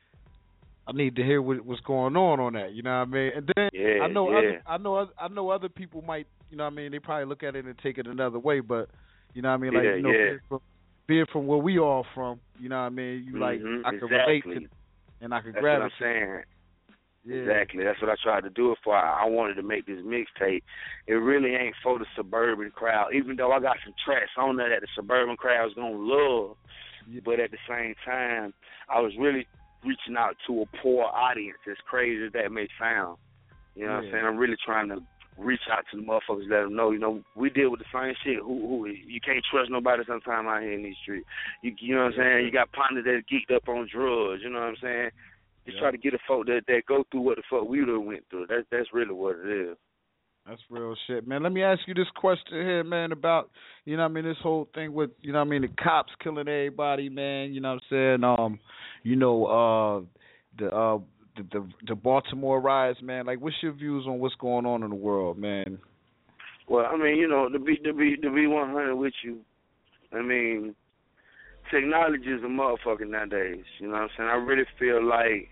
I need to hear what, what's going on on that. You know what I mean? And then yeah, I know yeah. other, I know I know other people might, you know what I mean? They probably look at it and take it another way, but. You know what I mean? Like, yeah, you know, yeah. being, from, being from where we all from, you know what I mean? You like, mm-hmm, I can exactly. relate to and I can That's grab what it. I'm saying. Yeah. Exactly. That's what I tried to do it for. I, I wanted to make this mixtape. It really ain't for the suburban crowd, even though I got some tracks on there that the suburban crowd's going to love. Yeah. But at the same time, I was really reaching out to a poor audience, as crazy as that may sound. You know yeah. what I'm saying? I'm really trying to reach out to the motherfuckers, let them know, you know, we deal with the same shit. Who, who, you can't trust nobody sometime out here in these streets. You, you know what I'm saying? You got partners that geeked up on drugs. You know what I'm saying? Just yeah. try to get a folk that, that go through what the fuck we done went through. That's that's really what it is. That's real shit, man. Let me ask you this question here, man, about, you know what I mean, this whole thing with, you know what I mean, the cops killing everybody, man. You know what I'm saying? Um, you know, uh, the uh. The, the the Baltimore riots, man. Like, what's your views on what's going on in the world, man? Well, I mean, you know, to be to be to be one hundred with you, I mean, technology is a motherfucker nowadays. You know what I'm saying? I really feel like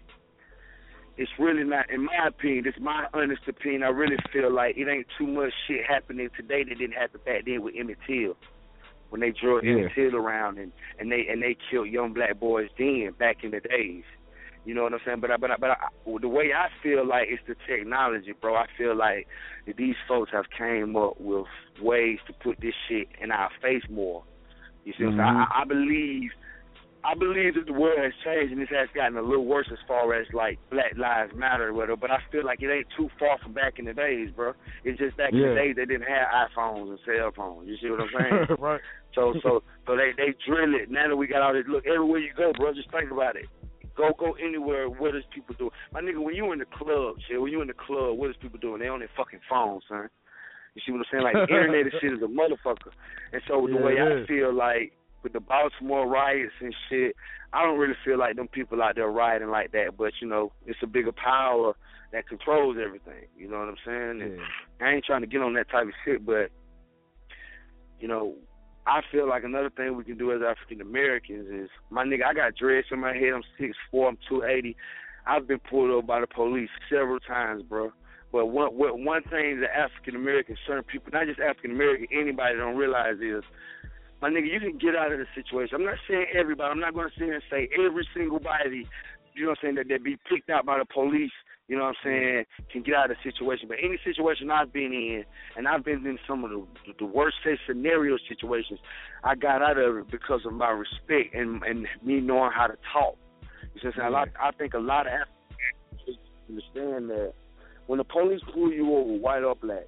it's really not, in my opinion, this is my honest opinion. I really feel like it ain't too much shit happening today that didn't happen back then with Emmett Till, when they drove yeah. Emmett Till around and, and they and they killed young black boys then back in the days. You know what I'm saying? But I, but I, but I, the way I feel like it's the technology, bro. I feel like that these folks have came up with ways to put this shit in our face more. You see, mm-hmm. what I'm saying? I, I believe, I believe that the world has changed and this has gotten a little worse as far as like Black Lives Matter or whatever. But I feel like it ain't too far from back in the days, bro. It's just back yeah. in the days they didn't have iPhones and cell phones. You see what I'm saying? Right. So, so, so they they drill it. Now that we got all this, look everywhere you go, bro. Just think about it. Go go anywhere. What is people doing? My nigga, when you in the club, shit, when you in the club, what is people doing? They on their fucking phones, son. You see what I'm saying? Like, the internet and shit is a motherfucker. And so the yeah, way I is. feel like with the Baltimore riots and shit, I don't really feel like them people out there rioting like that. But, you know, it's a bigger power that controls everything. You know what I'm saying? And Yeah. I ain't trying to get on that type of shit, but, you know, I feel like another thing we can do as African Americans is, my nigga, I got dreads in my head. I'm six foot four, I'm two eighty. I've been pulled over by the police several times, bro. But one one thing that African Americans, certain people, not just African American, anybody don't realize is, my nigga, you can get out of the situation. I'm not saying everybody. I'm not going to sit here and say every single body, you know what I'm saying, that they be picked out by the police, you know what I'm saying, can get out of the situation. But any situation I've been in, and I've been in some of the, the worst case scenario situations, I got out of it because of my respect and, and me knowing how to talk. You know what I'm saying? A lot, I think a lot of Africans understand that when the police pull you over, white or black,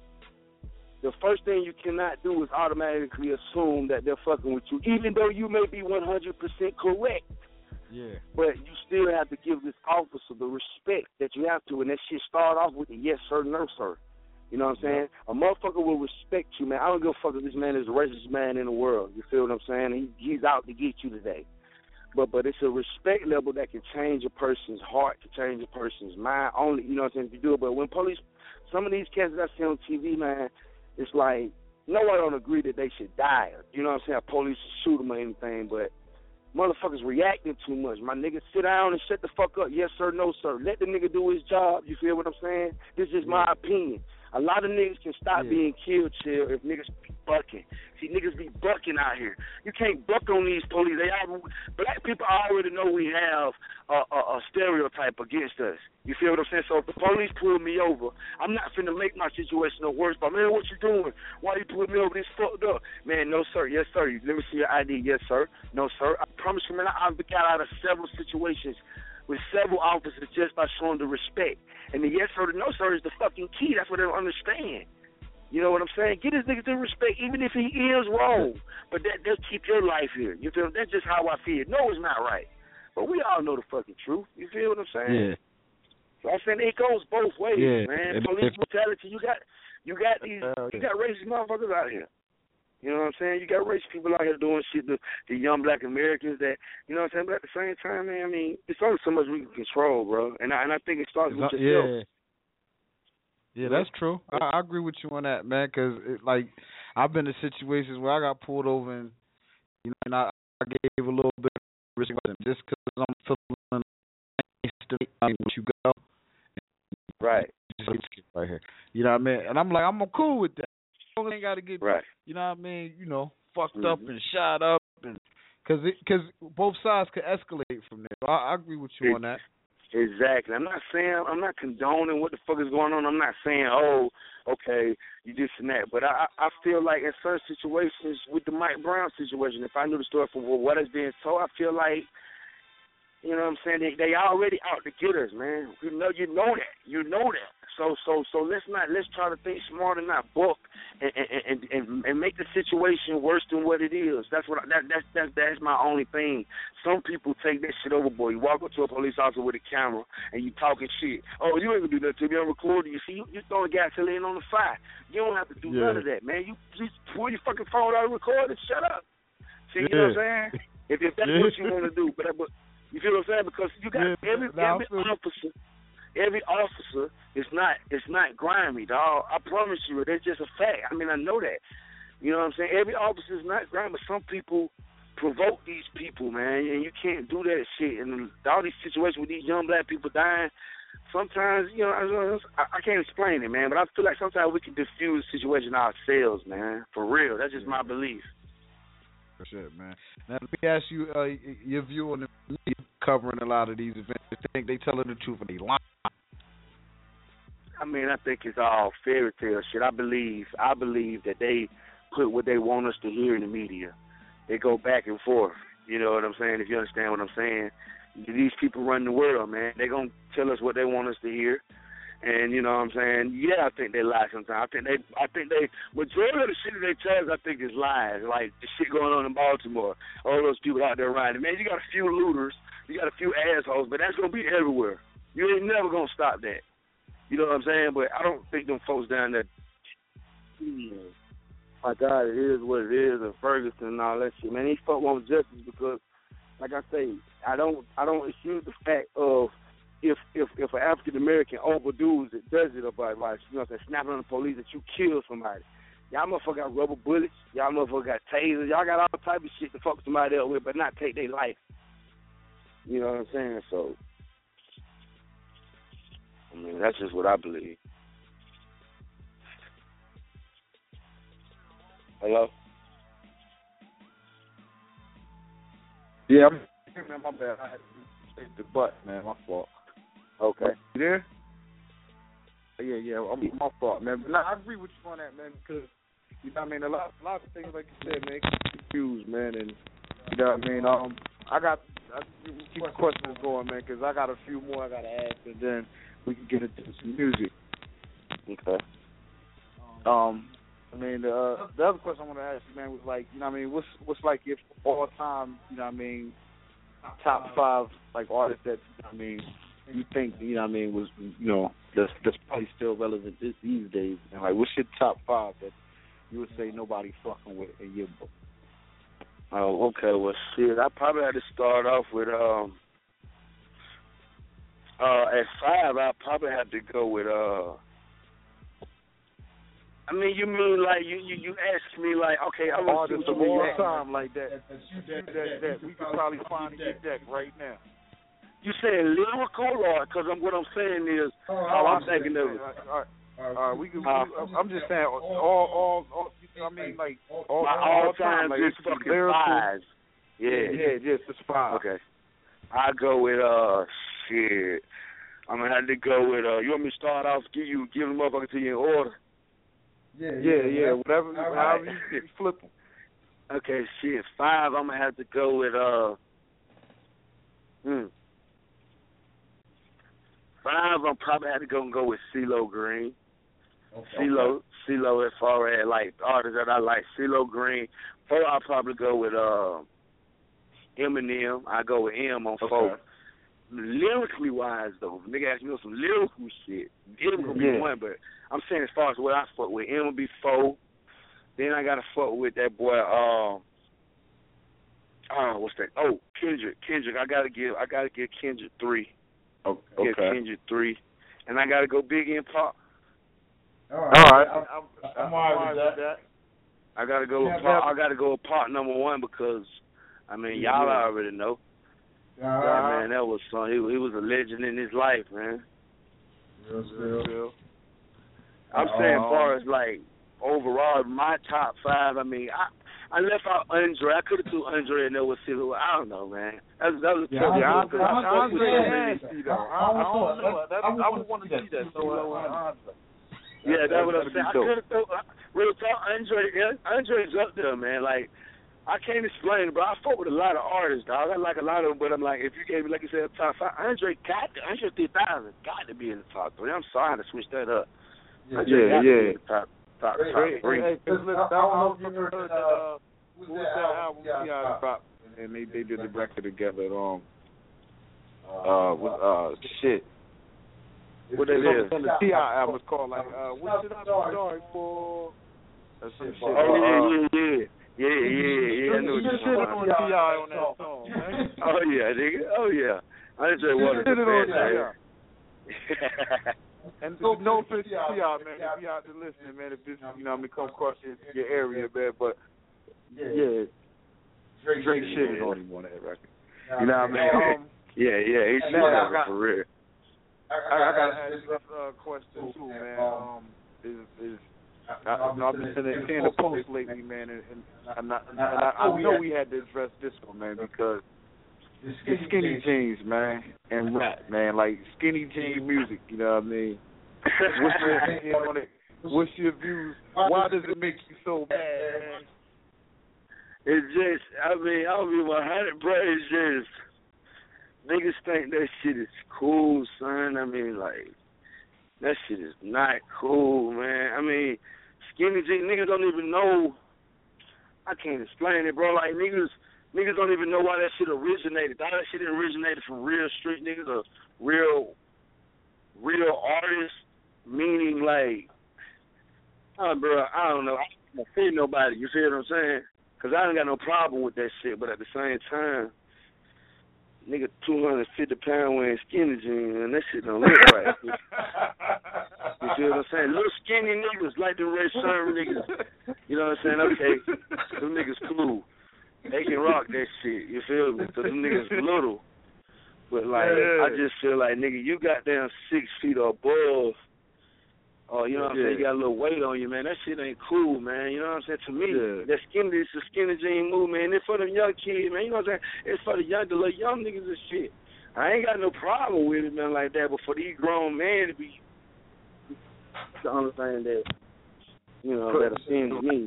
the first thing you cannot do is automatically assume that they're fucking with you, even though you may be one hundred percent correct. Yeah. But you still have to give this officer the respect that you have to, and that shit start off with a yes sir, no sir. You know what I'm saying? A motherfucker will respect you, man. I don't give a fuck if this man is the racist man in the world. You feel what I'm saying? He, he's out to get you today. But but it's a respect level that can change a person's heart, can change a person's mind. Only, you know what I'm saying, if you do it. But when police, some of these cats that I see on T V, man, it's like, no one don't agree that they should die. You know what I'm saying? Police shoot them or anything, but motherfuckers reacting too much. My nigga, sit down and shut the fuck up. Yes, sir, no, sir. Let the nigga do his job. You feel what I'm saying? This is my opinion. A lot of niggas can stop Yeah. being killed, chill, if niggas be bucking. See, niggas be bucking out here. You can't buck on these police. They all, black people already know we have a, a, a stereotype against us. You feel what I'm saying? So if the police pull me over, I'm not finna make my situation no worse. But, man, what you doing? Why you pulling me over? This fucked up. Man, no, sir. Yes, sir. Let me see your I D. Yes, sir. No, sir. I promise you, man, I've got out of several situations with several officers just by showing the respect. And the yes sir, the no sir is the fucking key. That's what they don't understand. You know what I'm saying? Get this nigga the respect, even if he is wrong. But that does keep your life here. You feel? That's just how I feel. No, it's not right. But we all know the fucking truth. You feel what I'm saying? Yeah. So I'm saying it goes both ways, Yeah. man. If- Police if- brutality. You got, you got these, Hell you yeah. got racist motherfuckers out here. You know what I'm saying? You got racist people out here doing shit to the young black Americans that, you know what I'm saying? But at the same time, man, I mean, it's only so much we can control, bro. And I, and I think it starts with Yeah. yourself. Yeah, that's true. I, I agree with you on that, man. Because like I've been in situations where I got pulled over and you know, and I, I gave a little bit of respect just because I'm feeling nice to me when you go. Right. Right here. You know what I mean? And I'm like, I'm cool with that. You ain't got to get, right. you know what I mean? You know, fucked mm-hmm. up and shot up, and because because both sides could escalate from there. So I, I agree with you it, on that. Exactly. I'm not saying, I'm not condoning what the fuck is going on. I'm not saying, oh, okay, you this and that. But I, I feel like in certain situations, with the Mike Brown situation, if I knew the story from what is being told, I feel like, you know what I'm saying, they, they already out to get us, man. You know, you know that. You know that. So, so, so let's not let's try to think smart and not book and and, and and make the situation worse than what it is. That's what I, that that's that's that's my only thing. Some people take that shit overboard. You walk up to a police officer with a camera and you talking shit. Oh, you ain't gonna do nothing to me. I'm recording. You see, you, you throwing gasoline on the fire. You don't have to do yeah. none of that, man. You just pull your fucking phone out and record and shut up. See, yeah. you know what I'm saying? If, if that's yeah. what you want to do, but, but you feel what I'm saying? Because you got yeah. every every officer. Every officer is not it's not grimy, dog. I promise you, that's just a fact. I mean, I know that. You know what I'm saying? Every officer is not grimy. Some people provoke these people, man, and you can't do that shit. And all these situations with these young black people dying, sometimes, you know, I, I can't explain it, man. But I feel like sometimes we can diffuse the situation ourselves, man. For real, that's just my belief. For sure, man. Now let me ask you uh, your view on the media covering a lot of these events. Do you think they telling the truth or they lying? I mean, I think it's all fairy tale shit. I believe, I believe that they put what they want us to hear in the media. They go back and forth. You know what I'm saying? If you understand what I'm saying, these people run the world, man. They gonna tell us what they want us to hear. And you know what I'm saying? Yeah, I think they lie sometimes. I think they, I think they, majority of the shit that they tell us, I think is lies. Like the shit going on in Baltimore, all those people out there riding. Man, you got a few looters, you got a few assholes, but that's gonna be everywhere. You ain't never gonna stop that. You know what I'm saying? But I don't think them folks down there. my God, it is what it is, and Ferguson and all that shit. Man, these folk want justice because, like I say, I don't, I don't excuse the fact of if if if an African American overdoes it, does it about like you know, what I'm saying, snapping on the police that you kill somebody. Y'all motherfucker got rubber bullets. Y'all motherfucker got tasers. Y'all got all type of shit to fuck somebody else with, but not take their life. You know what I'm saying? So, I mean, that's just what I believe. Hello? Yeah, I'm man, my bad. I had to take the butt, man. My fault. Okay. You there? Yeah, yeah. I'm, my fault, man. But nah, I agree with you on that, man, because, you know what I mean, a lot, a lot of things, like you said, man, get confused, man, and, you know what I mean, um, I got, I keep the questions going, man, because I got a few more I got to ask, and then we can get into some music. Okay. Um, I mean, uh, the other question I want to ask you, man, was like, you know what I mean, what's, what's like your all time, you know what I mean, top five, like, artists that, you know what I mean, you think, you know what I mean, was, you know, that's, that's probably still relevant this, these days, and like, what's your top five that you would say nobody fucking with in your book? Oh, okay. Well, shit, I probably had to start off with, um, uh, at five, I probably had to go with, uh, I mean, you mean like you you, you asked me like, okay, I was artists of all time like that, that, that, that we could probably find in your deck right now. You saying lyrical, or because I'm, what I'm saying is how I'm thinking of it. All right, all right, we can. Uh, I'm just saying all, all, all you know what I mean, like all, my all, all time, like just fucking lyrical. fives. Yeah, yeah, yeah, just five. Okay, I go with uh shit. I'm gonna have to go with uh. You want me to start off? Give you give them motherfuckers to you in order. Yeah, yeah, yeah. Whatever, however right. you, you flip them. Okay, shit. Five. I'm gonna have to go with uh. Hmm. Five. I'm probably have to go and go with CeeLo Green. Okay. CeeLo, CeeLo, as far as like artists that I like, CeeLo Green. Four. I'll probably go with uh. Eminem. I go with M on okay. four. Lyrically wise though, nigga ask me on some lyrical shit. M gonna be yeah. one, but I'm saying as far as what I fuck with, M will be four. Then I gotta fuck with that boy. Uh, oh, what's that? Oh, Kendrick. Kendrick. I gotta give. I gotta give Kendrick three. Okay. Give Kendrick three, and I gotta go Biggie and Pop. All right. All right. I'm, I'm, I'm all right with that. I gotta go. Yeah, with Pop. I gotta go with Pop number one because, I mean, yeah, y'all yeah. already know. Uh, yeah, man, that was fun. He, he was a legend in his life, man. Real, real, real. I'm uh, saying, as far as like overall, my top five. I mean, I I left out Andre. I could have threw Andre and there was Silver. I don't know, man. That was that was yeah, tough. Yeah, Andre. I, I, I, I, I, I, I would want to see that. So, uh, yeah, that's what I'm saying. I could have thrown. Real talk, Andre. Andre's up there, man. Like. I can't explain it, but I fought with a lot of artists, dog. I like a lot of them, but I'm like, if you gave me, like you said, top five, Andre got to, Andre three thousand got to be in the top three. I'm sorry to switch that up. Yeah, Andre yeah. got to yeah. be in the top, top, hey, top hey, three. Hey, hey, listen, I, I don't know if you heard that, uh, what was that album T I dropped, and they, they did the record together, um, uh, with, uh, shit. What it is? The T I album was called, like, uh, what should I be sorry for? That shit. Oh, yeah, yeah, yeah. Yeah, yeah, yeah. I know what you're talking about. T I on that song, man. Oh, yeah, nigga. Oh, yeah. I just wanted to say that. And so, no offense to T I, man. If you out there listening, man, if this, you know, I mean, come across your, your area, man, but, yeah, Drake, Drake shit is on him on that record. You know what I mean? Um, yeah, yeah, he's shit got, for real. I, I, I got to ask you this uh, question, too, man. Um, is, is, I, you know, I've been seeing, seeing the post lately, man, and, and, and, I, and I, I know we had to address this one, man, because it's skinny jeans, man, and rap, man, like skinny jean music, you know what I mean? What's your opinion on it? What's your views? Why does it make you so mad, man? It's just, I mean, I'll be one hundred, bro, it's just, niggas think that shit is cool, son. I mean, like, that shit is not cool, man. I mean, skinny jeans, niggas don't even know. I can't explain it, bro. Like, niggas niggas don't even know why that shit originated. All that shit originated from real street niggas or real, real artists, meaning, like, uh, bro, I don't know. to offend nobody. You feel what I'm saying? Because I ain't got no problem with that shit, but at the same time, nigga two hundred fifty pound wearing skinny jeans, and that shit don't look right. You feel what I'm saying? Little skinny niggas like the red shirt niggas. You know what I'm saying? Okay, them niggas cool. They can rock that shit. You feel me? Because them niggas little. But, like, yeah. I just feel like, nigga, you got down six feet or above. Oh, you know what I'm yeah. saying? You got a little weight on you, man. That shit ain't cool, man. You know what I'm saying? To me, yeah. that skinny, it's a skinny jean move, man. It's for them young kids, man. You know what I'm saying? It's for the young, the little young niggas and shit. I ain't got no problem with it, man, like that. But for these grown men to be, to understand that, you know, that offends me.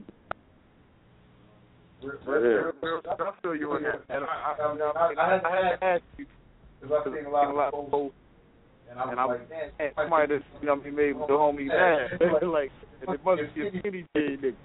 Yeah. I feel you on that. And I, I, I, I, had to ask you, because I've seen a lot of folks. And I'm, and I'm like, man, somebody that's, you know what I mean, made the homie mad. Like, and it must be a skinny J nigga.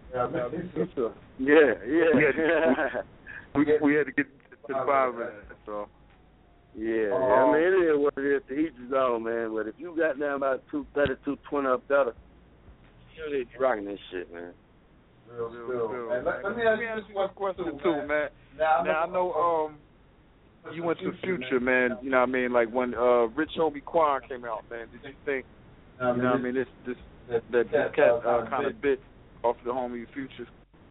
Yeah, yeah, yeah. We, we had to get to the bottom of that, so. Yeah, uh, I mean, it is what it is to each his own, man. But if you got down about two thirty, two twenty up better, you're really rocking that shit, man. Real, real, real. Hey, let, let me ask you one question, too, man. Now, now I know, um, you went to the Future, man. You know what I mean? Like when uh, Rich Homie Quan came out, man. Did you think, you know what I mean? This this that that this cat uh, kind of bit off the homie Future.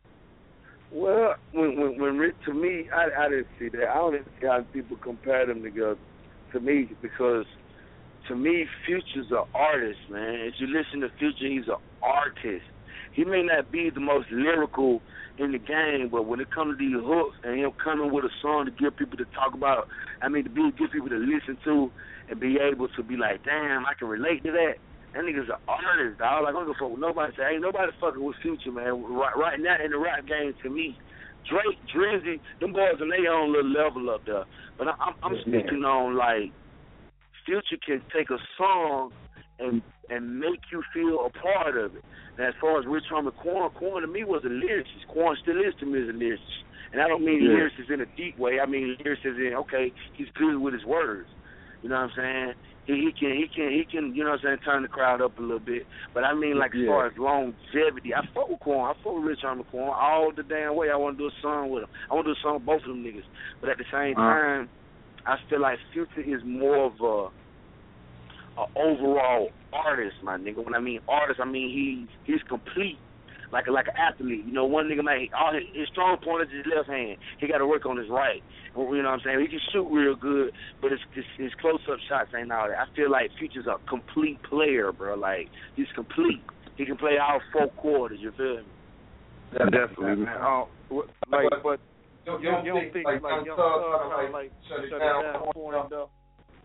Well, when when when Rich, to me, I I didn't see that. I don't even see how people compare them together. To me, because to me, Future's an artist, man. As you listen to Future, he's an artist. He may not be the most lyrical in the game, but when it comes to these hooks and him coming with a song to give people to talk about, I mean, to be give people to listen to and be able to be like, damn, I can relate to that. That nigga's an artist, dog. Like, I don't give a fuck with nobody say, ain't nobody fucking with Future, man. Right, right now in the rap game, to me, Drake, Drizzy, them boys on their own little level up there. But I, I'm, I'm speaking on, like, Future can take a song and and make you feel a part of it. And as far as Rich Homie Quan, Quan to me was a lyricist. Quan still is to me as a lyricist. And I don't mean yeah. lyricist in a deep way. I mean lyricist in, okay, he's good with his words. You know what I'm saying? He, he can, he can, he can, you know what I'm saying, turn the crowd up a little bit. But I mean, like, as yeah. far as longevity, I fuck with Quan. I fuck with Rich Homie Quan all the damn way. I want to do a song with him. I want to do a song with both of them niggas. But at the same time, uh-huh. I feel like Future is more of a, a overall artist, my nigga. When I mean artist, I mean he's he's complete, like a, like an athlete. You know, one nigga might all his, his strong point is his left hand. He got to work on his right. You know what I'm saying? He can shoot real good, but his his, his close up shots ain't all that. I feel like Future's a complete player, bro. Like he's complete. He can play all four quarters. You feel me? Yeah, definitely, man. Uh, like, but you, you, you don't think like, like Young Thug kind of like shut it down for him though?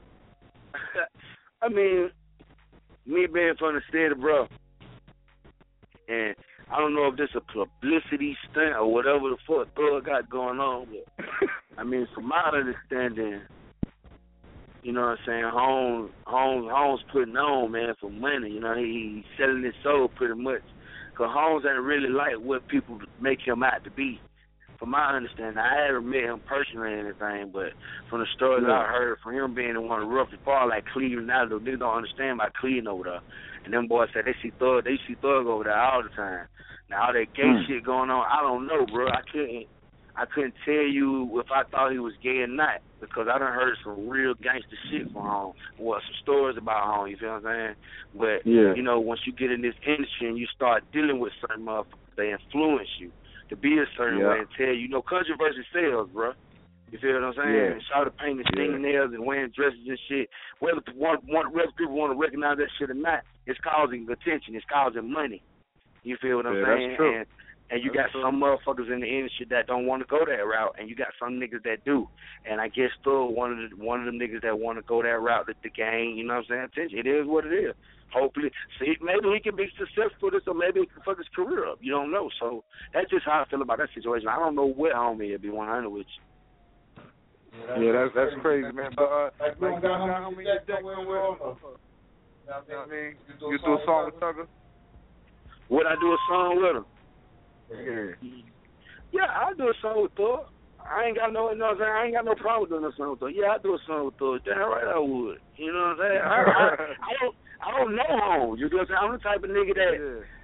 I mean, me being from the state of bro, and I don't know if this is a publicity stunt or whatever the fuck Thug got going on, but I mean, from my understanding, you know what I'm saying, Holmes, Holmes, Holmes putting on, man, for money. You know, he, he's selling his soul pretty much, because Holmes ain't really like what people make him out to be. From my understanding, I haven't met him personally or anything, but from the stories yeah. I heard, from him being the one of the roughest part, like Cleveland, now they don't understand about Cleveland over there. And them boys say they see Thug, they see Thug over there all the time. Now all that gay mm. shit going on, I don't know, bro. I couldn't, I couldn't tell you if I thought he was gay or not, because I done heard some real gangster shit from home. Well, some stories about home. You feel what I'm saying? But yeah. you know, once you get in this industry and you start dealing with certain motherfuckers, they influence you to be a certain yeah. way and tell you, you know, controversy sells, bro. You feel what I'm saying? Yeah. Shout out painting stinging yeah. nails and wearing dresses and shit. Whether, one, one, whether people want to recognize that shit or not, it's causing attention. It's causing money. You feel what I'm yeah, saying? That's true. And, and you that's got true. some motherfuckers in the industry that don't want to go that route, and you got some niggas that do. And I guess still one of the one of them niggas that want to go that route, that the gang, you know what I'm saying? Attention. It is what it is. Hopefully, see, maybe he can be successful with this, or maybe he can fuck his career up. You don't know. So that's just how I feel about that situation. I don't know what homie it'd be one hundred with you. Yeah, that's that's crazy, man. But uh, like, you got how many you dealt with? I mean, you do a song with Thugger? Would I do a song with him? Yeah. Yeah, I'll do a song with Thug. I ain't got no, you know what I'm saying? I ain't got no problem doing a song with Thug. Yeah, I'll do a song with Thug. Damn right I would. You know what I'm saying? I, I, I don't. I don't know Holmes. You know what I'm saying? I'm the type of nigga that, yeah.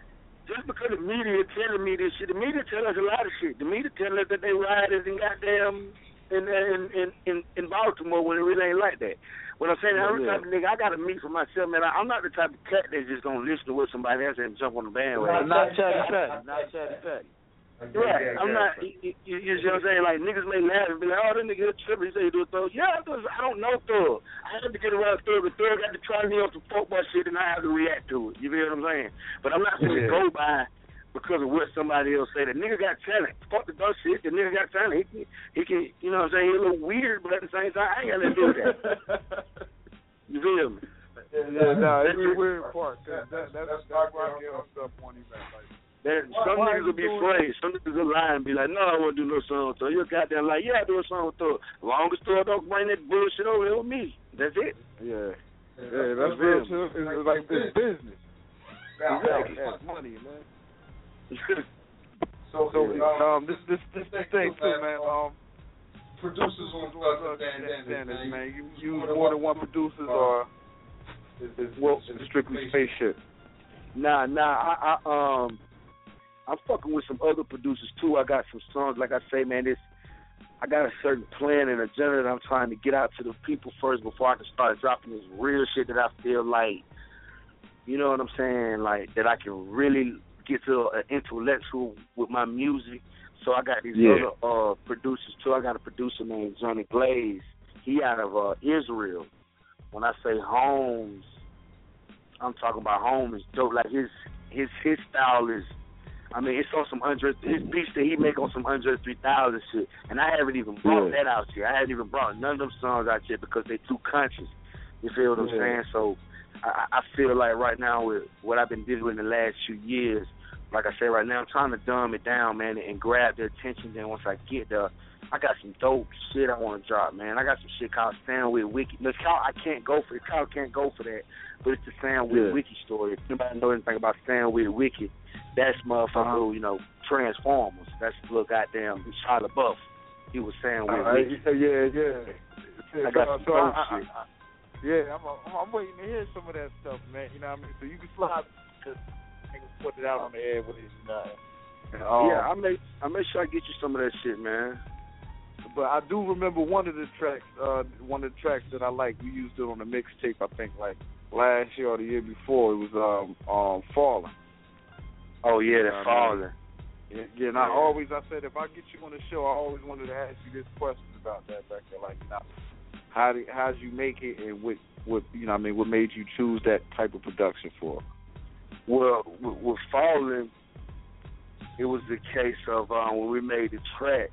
just because the media telling me this shit, the media tell us a lot of shit. The media tell us that they rioters in goddamn in in in in, in Baltimore when it really ain't like that. What I'm saying, yeah, I'm the type of nigga, I got to meet for myself, man. I, I'm not the type of cat that's just going to listen to what somebody else and jump on the bandwagon. Not chatty patty. Not chatty patty. Right. I'm not, you, you, you know what I'm saying? Like, niggas may laugh and be like, oh, that nigga a tripper. He say he do a thug. Yeah, I don't know thug. I had to get around thug, but thug got to try me on some folk boy shit and I have to react to it. You feel what I'm saying? But I'm not going to yeah. go by because of what somebody else say. The nigga got talent. Fuck the dumb shit. The nigga got talent. He can, he can, you know what I'm saying? He a little weird, but at the same time, I ain't got to do that. You feel me? Yeah, yeah, no, it's a weird part. Cause that, that's that's why I get hooked up on him. Like, that, some why niggas will be afraid. Some niggas will lie and be like, no, I won't do no song with Thug. You're goddamn like, yeah, I do a song with Thug. As long as Thug don't bring that bullshit over here with me. That's it. Yeah. Yeah, that's real too. It's, it's like this business. Exactly. That's money, man. so, so um, this this this thing too, man. Um, producers on Thug standards, man. You use more than one producers, or is it strictly spaceship? Nah, nah. I, I um, I'm fucking with some other producers too. I got some songs, like I say, man. This I got a certain plan and agenda that I'm trying to get out to the people first before I can start dropping this real shit that I feel like, you know what I'm saying, like that I can really get to an intellectual with my music. So I got these yeah. other uh, producers too. I got a producer named Johnny Glaze. He out of uh, Israel. When I say Holmes, I'm talking about Holmes. Dope. Like his his his style is, I mean, it's on some Andre, his beats that he make on some Andre three thousand shit. And I haven't even brought yeah. that out yet. I haven't even brought none of them songs out yet because they too conscious. You feel what I'm yeah. saying? So I, I feel like right now with what I've been doing in the last few years, like I said, right now I'm trying to dumb it down, man, and grab their attention. Then once I get there, I got some dope shit I want to drop, man. I got some shit called Stand With Wiki. No, it's called, I can't go for it. Kyle can't go for that, but it's the Stand With yeah. Wiki story. If anybody know anything about Stand With Wiki, that's motherfucker, uh-huh. you know, Transformers. That's the little goddamn Shia LaBeouf. He was Stand With uh, Wiki. Yeah, yeah. I got some so dope I, shit. I, I, yeah, I'm, I'm waiting to hear some of that stuff, man. You know what I mean? So you can slide, just put it out on the air with it, you know. Um, yeah, I make I make sure I get you some of that shit, man. But I do remember one of the tracks, uh, one of the tracks that I like. We used it on a mixtape, I think, like last year or the year before. It was um, um, Falling. Oh yeah, the uh, Falling. Yeah, yeah, and I always, I said, if I get you on the show, I always wanted to ask you this question about that back there, like, you know, how did how'd you make it, and what, what, you know, I mean, what made you choose that type of production for? Well, with, with Falling, it was the case of um, when we made the track.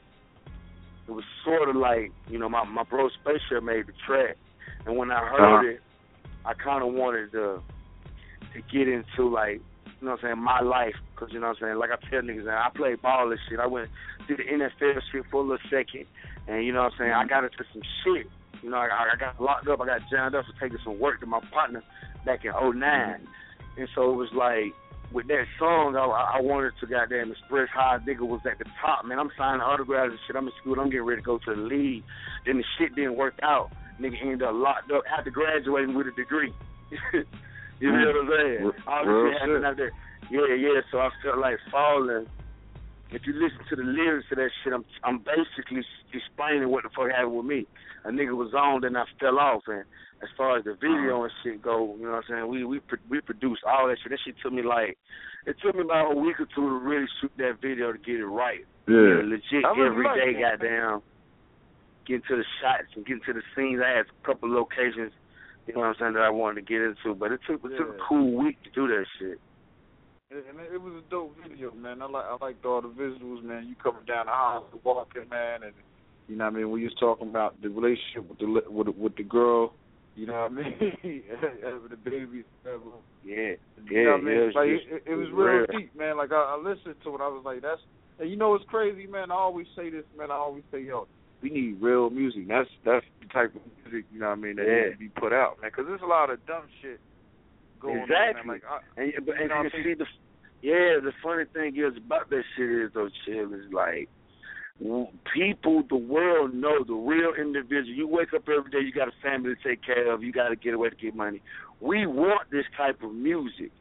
It was sort of like, you know, my, my bro Spaceship made the track, and when I heard uh-huh. it, I kind of wanted to to get into, like, you know what I'm saying, my life, because, you know what I'm saying, like I tell niggas, I played ball and shit. I went through the N F L shit for a little second, and, you know what I'm saying, I got into some shit. You know, I, I got locked up, I got jammed up for taking some work to my partner back in oh nine, and so it was like, with that song, I, I wanted to goddamn express how a nigga was at the top. Man, I'm signing autographs and shit. I'm in school. I'm getting ready to go to the league. Then the shit didn't work out. Nigga ended up locked up after graduating with a degree. You know what I'm saying? All this shit happened out there. Yeah, yeah. So I felt like Falling. If you listen to the lyrics of that shit, I'm I'm basically explaining what the fuck happened with me. A nigga was on, then I fell off, and as far as the video and shit go, you know what I'm saying, we we we produced all that shit. That shit took me like, it took me about a week or two to really shoot that video to get it right. Yeah. You know, legit really every like day, that, goddamn, getting to the shots and getting to the scenes. I had a couple locations, you know what I'm saying, that I wanted to get into, but it took it yeah. took a cool week to do that shit. And it was a dope video, man. I like I liked all the visuals, man. You coming down the aisle, walking, man, and you know what I mean. We was talking about the relationship with the with the, with the girl, you know what I mean, with the baby. Yeah, you yeah, know what I mean? yeah. Like it, it, it was real, real deep, man. Like I, I listened to it, I was like, that's. And you know what's crazy, man? I always say this, man. I always say, yo, we need real music. That's that's the type of music, you know what I mean, that yeah. needs to be put out, man. Because there's a lot of dumb shit. Going exactly. on, man. Like, I, and but, and you know you can see the yeah. The funny thing is about that shit is though, Chill, is like people, the world know the real individual. You wake up every day, you got a family to take care of. You got to get away to get money. We want this type of music,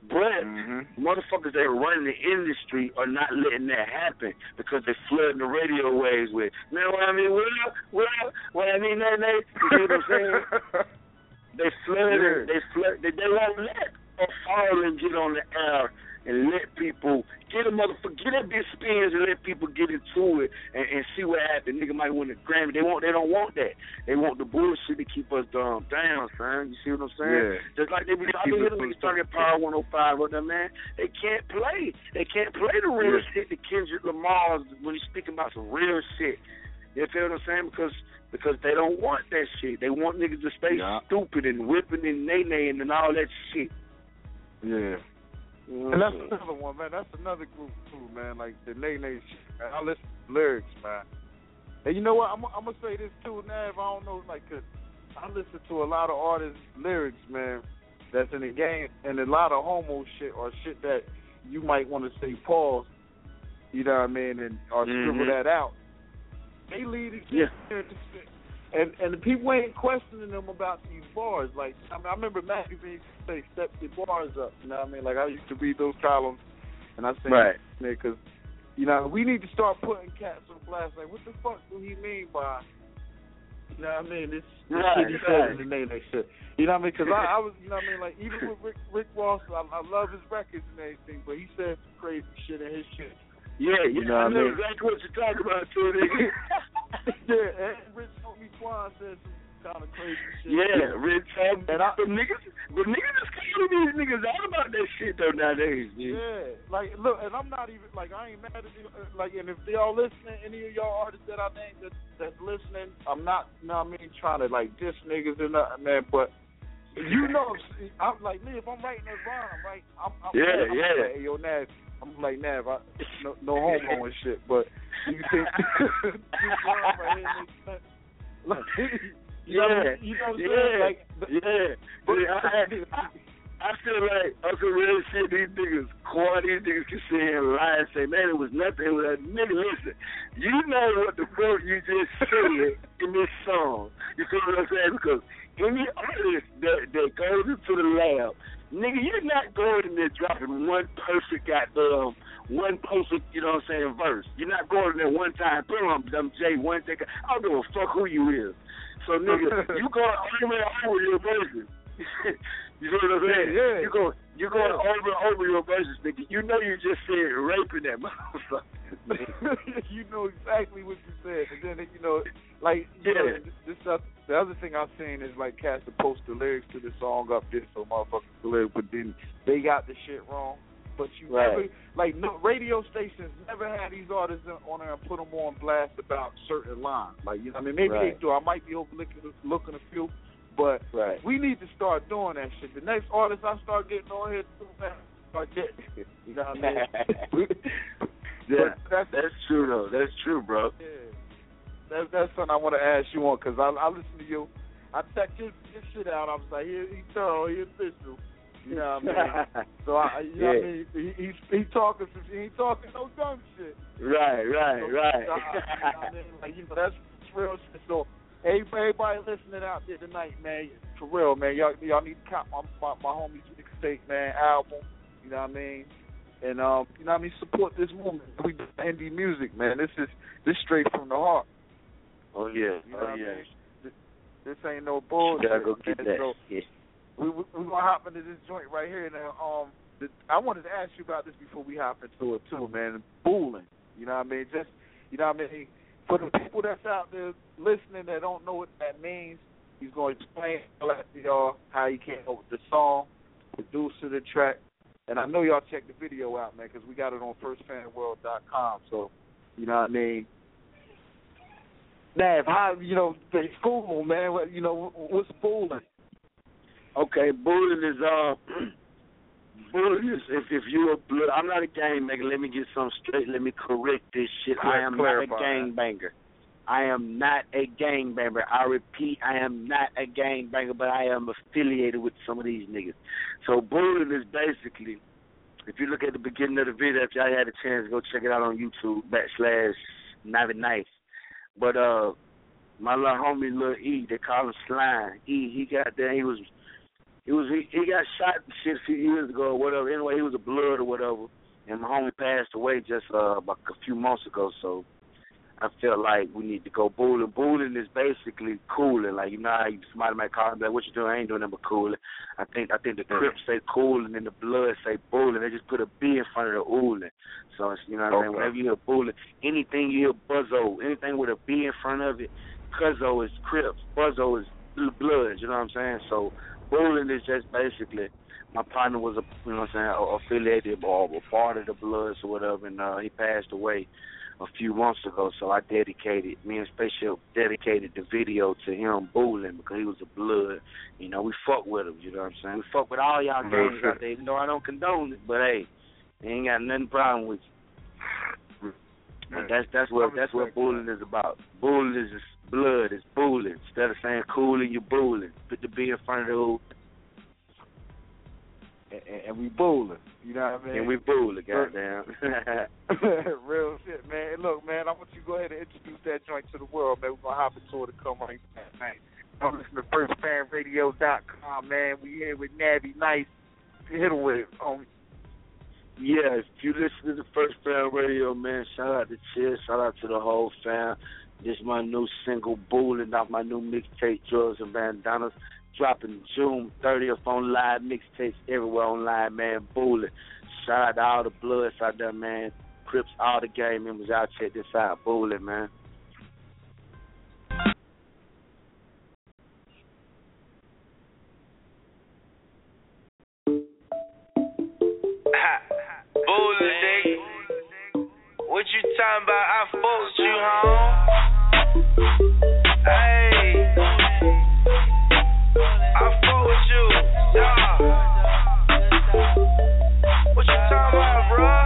But mm-hmm. motherfuckers that are running the industry are not letting that happen because they're flooding the radio waves with, man, what I mean, what, what, what I mean, they, they, you know what I'm saying? They flood, yeah. they flood, they, they won't let a fallen get on the air and let people get a motherfucker, get that big spins and let people get into it and, and see what happens. Nigga might win a Grammy. They want, they don't want that. They want the bullshit to keep us dumb down, son. You see what I'm saying? Yeah. Just like they be, I been hearing niggas talking Power one oh five with them, man. They can't play. They can't play the real yeah. shit. The Kendrick Lamar when he's speaking about some real shit. You feel what I'm saying? Because because they don't want that shit. They want niggas to stay yeah. stupid and whipping and nay-naying and all that shit. Yeah. Mm-hmm. And that's another one, man. That's another group too, man. Like the Nay Nay shit. Man. I listen to lyrics, man. And you know what? I'm, I'm gonna say this too, Nav. I don't know, like, cause I listen to a lot of artists' lyrics, man. That's in the game, and a lot of homo shit or shit that you might want to say pause. You know what I mean? And or mm-hmm. scribble that out. They lead it. Yeah. And and the people ain't questioning them about these bars. Like, I mean, I remember magazines say step the bars up. You know what I mean? Like, I used to read those columns, and I say, right, because you know we need to start putting cats on blast. Like, what the fuck do he mean by? You know what I mean? This, this right, shit he right. said in the name that shit. You know what I mean? Because I, I was, you know what I mean? Like, even with Rick, Rick Ross, I, I love his records and everything, but he said some crazy shit in his shit. Yeah, yeah, you know I know mean? exactly what you're talking about, too, nigga. Yeah, and Rich Homie Quan said some kind of crazy shit. Yeah, Rich Homie. And I, but niggas, but niggas is calling these niggas out about that shit, though, nowadays, dude. Yeah, like, look, and I'm not even, like, I ain't mad at you. Like, and if they all listening, any of y'all artists that I named that, that's listening, I'm not, you know what I mean, trying to, like, diss niggas or nothing, man, but you know, I'm like, me, if I'm writing a rhyme, right, I'm, I'm, yeah, I'm, yeah. like, hey, yo, Nav, I'm like, Nav, I, no, no homo and shit, but you think this rhyme right here makes sense? Like, you know, yeah, you know what I'm yeah, saying? Like, yeah. But I, I, I feel like Uncle Real shit, these niggas, core, these niggas can sit here and lie and say, man, it was nothing. It was like, nigga, listen, you know what the fuck you just said in this song. You feel what I'm saying? Because any artist that, that goes into the lab, nigga, you're not going in there dropping one perfect goddamn, one perfect, you know what I'm saying, verse. You're not going in there one time, boom, I'm Jay, one thing. I don't give a fuck who you is. So, nigga, you going over and over your verses. You know what I'm saying? Yeah, yeah. You go, you going yeah. over and over your verses, nigga. You know you just said raping that motherfucker. You know exactly what you said, and then you know, like, yeah. You know, this stuff. The other thing I've seen is like cats to post the lyrics to the song up there, so motherfuckers the lyrics, but then they got the shit wrong. But you right. never, like, no radio stations never had these artists on there and put them on blast about certain lines. Like, you know, I mean, maybe right. they do. I might be overlooking looking a few, but right. we need to start doing that shit. The next artist I start getting on here, man, start getting, you know what I mean? Yeah, that's, that's true though. That's true, bro. Yeah, that's that's something I want to ask you on because I I listen to you. I checked his, his shit out. I was like, he he thorough, he official. You know what I mean? So I, you know yeah. what I mean? He he, he talking some, he ain't talking no dumb shit. Right, right, so, right. So I, you know what I mean? Like, you know, that's real shit. So everybody listening out there tonight, man, for real, man, y'all y'all need to cop my my, my homie's mixtape, man, album. You know what I mean? And um, you know what I mean, support this movement. We do indie music, man. This is this straight from the heart. Oh yeah, you know oh what yeah. I mean? This, this ain't no bullshit. Gotta go get man. that. So yeah. we we we gonna hop into this joint right here now. Um, the, I wanted to ask you about this before we hop into it too, man. Booling, you know what I mean? Just you know what I mean. For the people that's out there listening that don't know what that means, he's gonna explain to y'all how he came up with the song, producer the track. And I know y'all check the video out, man, because we got it on first fan world dot com. So, you know what I mean? Nav, how, you know, the school, man, what, you know, what's booling? Okay, booling is, uh, booling is, if, if you're a blood, I'm not a gang banger. Let me get something straight. Let me correct this shit. Clar- I am clarify, not a gang banger. I am not a gang banger. I repeat, I am not a gang banger, but I am affiliated with some of these niggas. So bullying is basically, if you look at the beginning of the video, if y'all had a chance, go check it out on YouTube, backslash Navi Nice. But uh, my little homie, Lil E, they call him Slime. E, he got there, he was He was he, he got shot and shit a few years ago or whatever. Anyway, he was a blood or whatever, and my homie passed away just uh, about a few months ago. So I felt like we need to go bowling. Bowling is basically cooling. Like, you know how somebody might call me like, what you doing? I ain't doing nothing but cooling. I think I think the Crips say cooling and the blood say bowling. They just put a B in front of the ooling. So it's, you know what I'm saying? Whenever you hear bowling, anything you hear buzzo, anything with a B in front of it, cuzzo is Crips, buzzo is blood. You know what I'm saying? So bowling is just basically, my partner was a, you know what I'm saying, affiliated or a part of the Bloods or whatever, and uh, he passed away a few months ago. So I dedicated, me and Spaceship dedicated the video to him bowling because he was a Blood. You know, we fuck with him. You know what I'm saying? We fuck with all y'all gangs out there, even though I don't condone it. But hey, they ain't got nothing problem with you. But that's that's what that's what bowling is about. Bowling is blood. It's bowling. Instead of saying cooling, you're bowling. Put the B in front of the hoop. And, and we bowling, you know what I mean? And we bowling, goddamn. Real shit, man. Look, man, I want you to go ahead and introduce that joint to the world, man. We're going to hop into it and come right back, man. I'm listening to first fan radio dot com, man. We here with Navi Nice. Hit him with it, homie. Yeah, if you listen to the First Fan Radio, man, shout out to Chiz, shout out to the whole fam. This is my new single, Bowling, off my new mixtape, Drugs and Bandanas, dropping June thirtieth on live mixtapes everywhere online, man. Bowling. Shout out to all the Bloods out there, man. Crips, all the gang members out. Check this out, Bowling, man. Bowling, nigga. What you talking about? I fuck with you, home. Hey. I fuck with you. Yeah. What you talking about, bruh?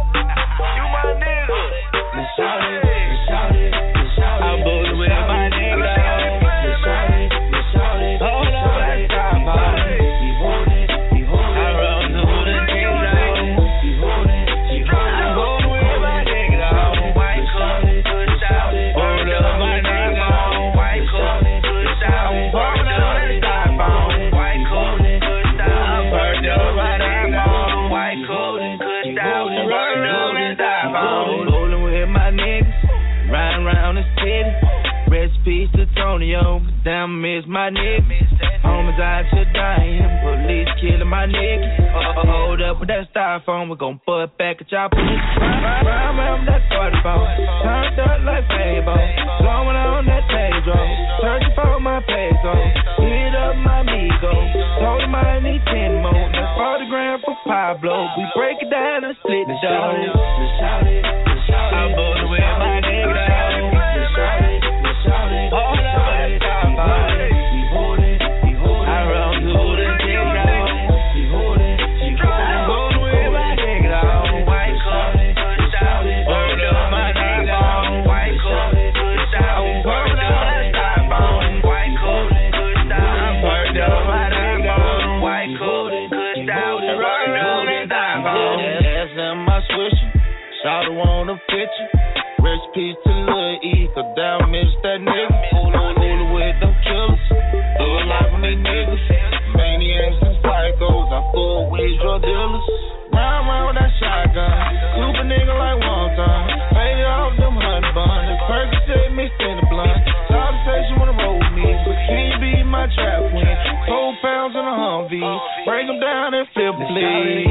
You my nigga. Let's shout it, let's shout it, let's shout it. I'm bowling with my nigga. Let's shout it, let's shout it. Hold on, let's talk about it. We hold it, we hold it. I run the hood and kill it. We hold it, we hold it. I'm bowling with my nigga. White cup, good shout it. Hold up, my nigga. White cup, good shout it. Hold up, let's talk about it. White cup, good shout it. I'm burned up, my nigga. White cup, good shout it. Hold up, let's talk about it. Bowling with my niggas, riding around the city. Rest peace to Tonyo, damn miss my nigga. Homies out to dying, police killing my nigga. Uh, hold up with that styrofoam, we gon' butt back at y'all police. Ride around that party phone, turned up like Fable, blowing on that Pedro, searching for my peso, hit up my Migo, told him I need ten more, that's forty grand for Pablo, we break it down and split the dough. Let's shout it, let's shout it, I'm bowling with my nigga. Let's shout it, let's shout it, hold up, let's talk about it. We hold it, we hold it, I run the hood and kill it. We hold it, we hold it, I'm bowling with my nigga. White cup, good shout it, hold up, my nigga. White cup, good shout it, hold up, let's talk about it. White cup, good shout it, I'm burned up, my nigga. White cup, good shout it, hold up, let's talk about it. Ass in my swisher, shout it on the picture. Rest peace to Lil E, cause down miss that nigga. Hula with them killers, thug life on these niggas. Maniacs and psychos, I full with drug dealers. Round round that shotgun, super nigga like one time. Faded off them honey bun, the Percocet mixed in the blunt. Saw the say she wanna roll with me, but can you be my trap queen? Four pounds in a Humvee, break them down and flip the lead.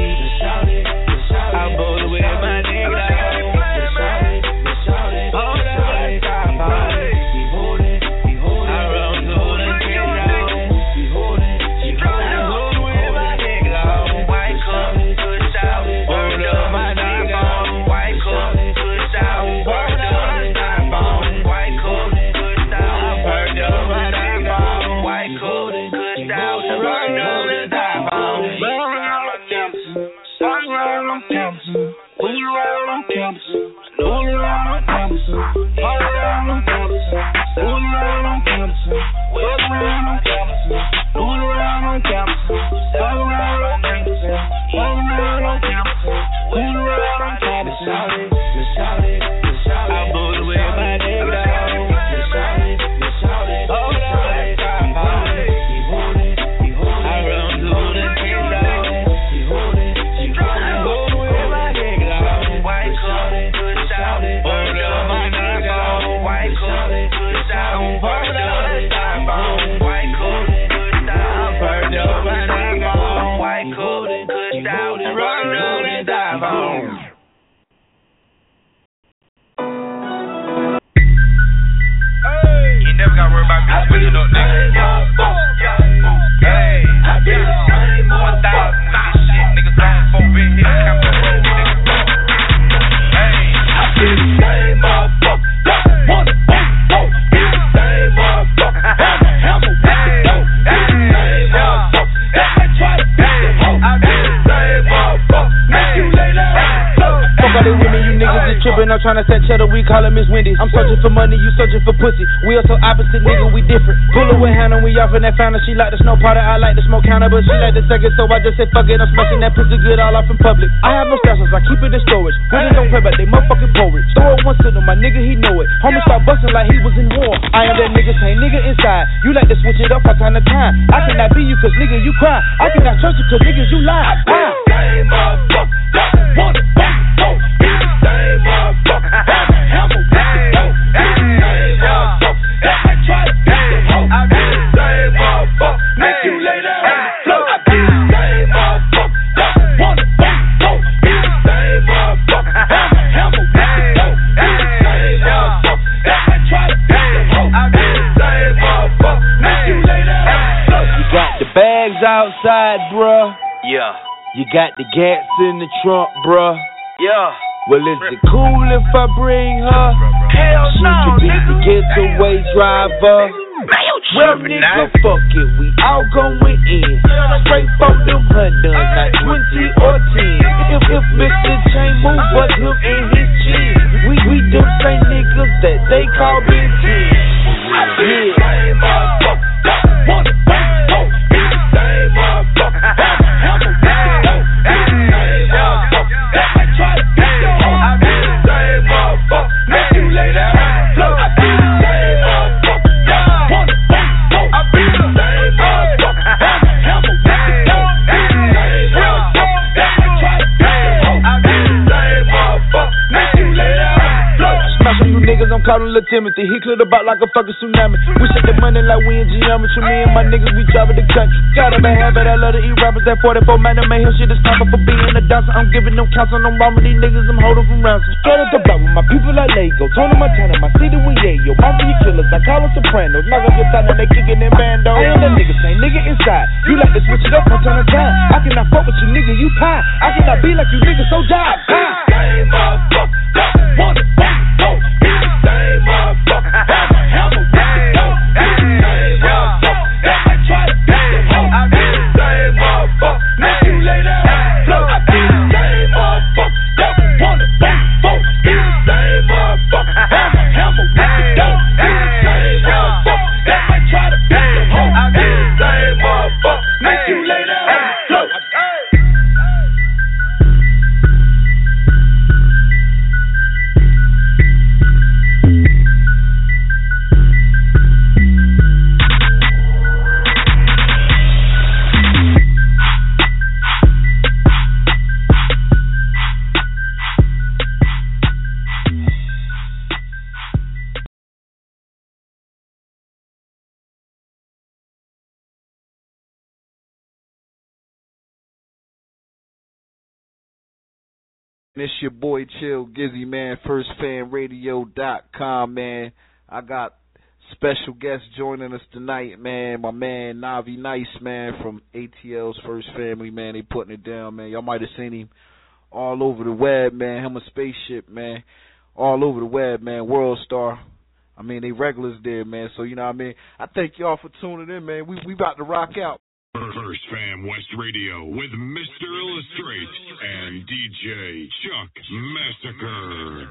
I'm bowling with my nigga. Let's shout it, let's shout it. Hold up, let's talk about it. We hold it, we hold it. I run the hood and kill it. We hold it, we hold it. I'm bowling with my nigga. White cup, good shout it. Hold up, my nigga. White cup, good shout it. Hold up, let's talk about it. White cup, good shout it. I'm burned up, my nigga. White cup, good shout it. Hold up, let's talk about it. Roll around on campus, roll around on campus, we roll on campus. Roll around on campus, all around on campus, roll around on campus, roll around on campus, roll around on campus, all around on campus, all around on campus, roll around on campus. Shout it, let's shout it, let's shout it. I'm bowling with my nigga. Let's shout it, let's shout it. Hold on, let's talk about it. We hold it, we hold it. I run you hold it, run, run, and dive on. You never gotta worry about me switching up, nigga. Hey, one thousand with this shit, niggas on four been here, count the road, nigga. Hey, I feel the same motherfucker, wanna fuck, fuck, feel the same motherfucker, hammer, hammer, with the dope, feel the same motherfucker, if I try to fix the hoe, I feel the same motherfucker, make you lay down. Fuck all these women, you niggas is trippin'. I'm tryna set cheddar, we call it Miss Wendy. I'm searching for money, you searching for pussy. We are so opposite, nigga, we different. Pull her with Hannah, we off in that fountain. She like the snow powder, I like the smoke counter, but she like the second, so I just said fuck it. I'm smashing that pussy good all off in public. I have no stashes, I keep it in storage. Women don't pray about they motherfucking porridge. Throw it once to them, my nigga, he know it. Homie start bustin' like he was in war. I am that nigga, same nigga inside. You like to switch it up from time to time. I cannot be you, cause nigga, you cry. I cannot trust you, cause niggas, you lie. Wow. Same motherfucker, wanna fuck, fuck, be the same motherfucker, hammer, hammer, with the dope, be the same motherfucker, if I try to fix the hoe, I be the same motherfucker, make you lay down on the floor, I be the same motherfucker, wanna fuck, fuck, be the same motherfucker, hammer, hammer, with the dope, be the same motherfucker, if I try to fix the hoe, I be the same motherfucker, make you lay down on the floor. You got the bags outside, bruh. Yeah. You got the gas in the trunk, bruh. Yeah. Well, is it cool if I bring her? Hell She no, could be nigga. the getaway driver. Man, you Well, tripping nigga, now. fuck it, we all going in. Straight from them Hondas, not twenty or ten. If, if Mister Chain move, but him and his chin. We, we them same niggas that they call Ben ten. Yeah. Same motherfucker, wanna fuck, fuck, be the same motherfucker, hammer, hammer, with the dope, be the same motherfucker, if I try to fix the hoe, I be the same motherfucker, make you lay down on the floor, I be the same motherfucker, wanna fuck, fuck, I be the same motherfucker, hammer, hammer, with the dope, be the same motherfucker, if I try to fix the hoe, I be the same motherfucker, make you lay down on the floor. Smash on you niggas, I'm calling Lil Timothy. He cleared about like a fucking tsunami. We shake the money like we in geometry. Me and my niggas, we travel the country. Got a bad habit, I love to eat rappers. That forty-four man, man, him shit is time for being a dancer. I'm giving them counsel, no wrong with these niggas, I'm holding from ransom. Straight up the block with my people like Lego. Tony Montana, my city with Yayo. Mafia killers, I call them Sopranos. Knock up your side, now they kicking in bando. I am that nigga, same nigga inside. You like to switch it up from time to time. I cannot fuck with you, nigga, you pie. I cannot be like you niggas, so jive. Same motherfucker, wanna fuck, fuck, be the same motherfucker, hammer, hammer, with the dope, be the same motherfucker, if I try to fix the hoe, I be the same motherfucker, make you lay down on the floor, I be the same motherfucker, wanna fuck, fuck, be the same motherfucker, hammer, hammer, with the dope, be the same motherfucker, if I try to fix the hoe, I be the same motherfucker, make you lay down on the floor. It's your boy Chill Gizzy, man. first fam radio dot com, man. I got special guests joining us tonight, man. My man Navi Nice, man, from A T L's First Family, man. They putting it down, man. Y'all might have seen him all over the web, man. Him a spaceship, man. All over the web, man. World Star. I mean, they regulars there, man. So, you know what I mean? I thank y'all for tuning in, man. We we about to rock out. First Fam West Radio with Mister Illustrate and D J Chuck Massacre.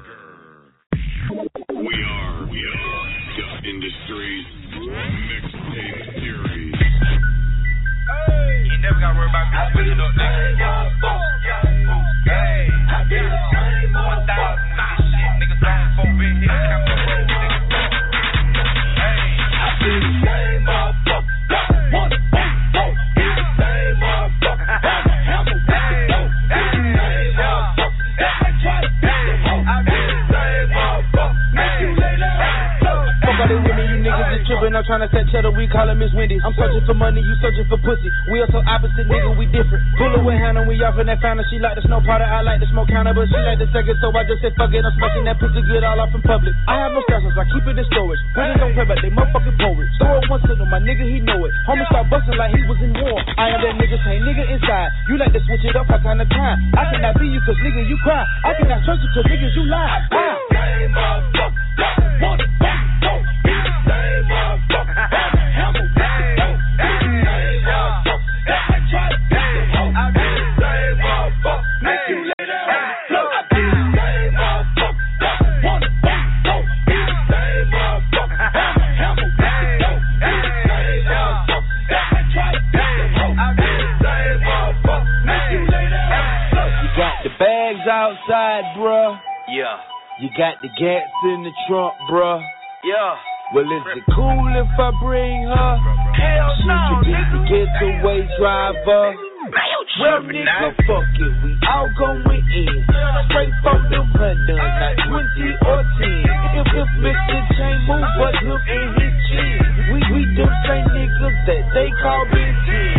We are, we are Dub Industries Mixtape Series. Hey, you never gotta worry about me switching up, nigga. Hey, one thousand with this shit, niggas on four been here, count the road, nigga. Hey, I be the same motherfucker, wanna fuck, fuck, be the same motherfucker, hammer, hammer, with the dope, be the same motherfucker, if I try to fix the hoe, I be the same motherfucker, make you lay down. Fuck all these women, you niggas is tripping. when I'm trying to set cheddar, we call it Miss Wendy's. I'm searching for money, you searching for pussy. We are so opposite, nigga, we different. Pull away, hand and we off in that fountain. She like the snow powder, I like the smoke counter, but she like the second, so I just said fuck it. I'm smashing that pussy good all off in public. I have no stressors, I keep it in storage. Women don't play, but they motherfucking poets. Throw it once to them, my nigga, he know it. Homie start busting like he was in war. I am that nigga, same nigga inside. You like to switch it up from time to time. I cannot be you, cause nigga, you cry. I cannot trust you, cause niggas, you lie. Ah. Same motherfucker, wanna fuck, don't be the same motherfucker. Hammer, don't be the same motherfucker. I try to be the hoe, I be the same motherfucker. Make you lay down on the floor. I be the same motherfucker. Wanna fuck, don't be the same motherfucker. Hammer, hammer, don't be the same motherfucker. I try to be the hoe, I be the same motherfucker. Make you lay down on the floor. You got the bags outside, bruh. Yeah. You got the gas in the trunk, bruh. Yeah. Well, is it cool if I bring her? Hell no, she could be the getaway driver. Well, nigga, fuck it, we all going in. Straight from them hundreds, not twenty or ten. If if Mister Chain move, but him and his chin. We we them same niggas that they call Big Ten.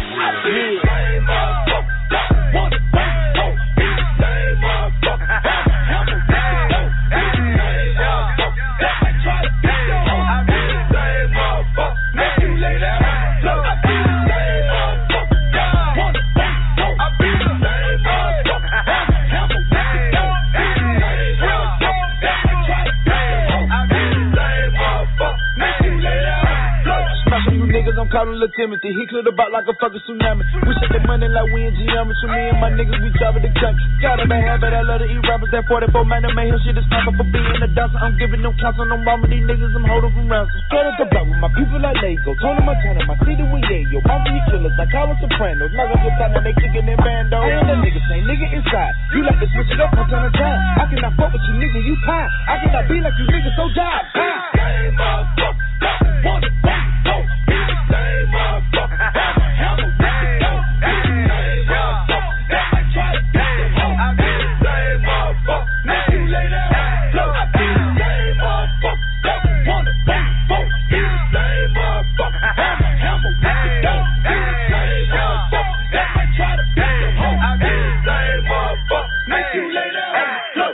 Yeah. Same motherfucker, wanna fuck, don't be the same motherfucker. Hammer, don't be the same motherfucker. I try to be the hoe, I be the same motherfucker. Make you lay down on the floor. I be the same motherfucker. Wanna fuck, don't I be the same motherfucker. Hammer, don't be the same motherfucker. I try to be the hoe, I be the same motherfucker. Make you lay down on the floor. Smash on you niggas, I'm calling Lil Timothy. He cleared about like a fucking tsunami. We shake the money like we in geometry. Me and my niggas, we travel the country. Got a bad habit, I love to eat rappers. That forty-four man, that man, his shit is sniper for being a dancer. I'm giving them counts on them mama, these niggas, I'm holding from ransom. Straight up the block with my people like Lego. Tony Montana, my city, we yeah, yo. Mama, you killers, I call them Sopranos. Now I'm just time they kicking in bando. I am that nigga, same nigga inside. You like to switch it up from time to time. I cannot fuck with you, nigga, you pie. I cannot be like you niggas, so die. Same motherfucker, wanna fuck, don't be the same motherfucker. Hammer, don't be the same motherfucker. I try to be the hoe, I be the same motherfucker. Make you lay down on the floor. I be the same motherfucker. Wanna fuck, don't be the same motherfucker. Hammer, hammer, don't be the same motherfucker. I try to be the hoe, I be the same motherfucker. Make you lay down on the floor.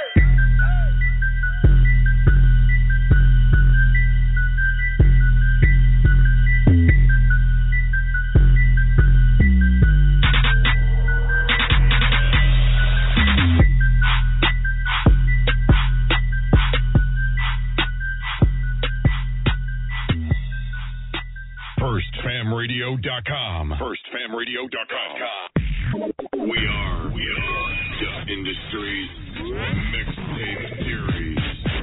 first fam radio dot com. first fam radio dot com. We are, we are Duck Industries Mixtape Series.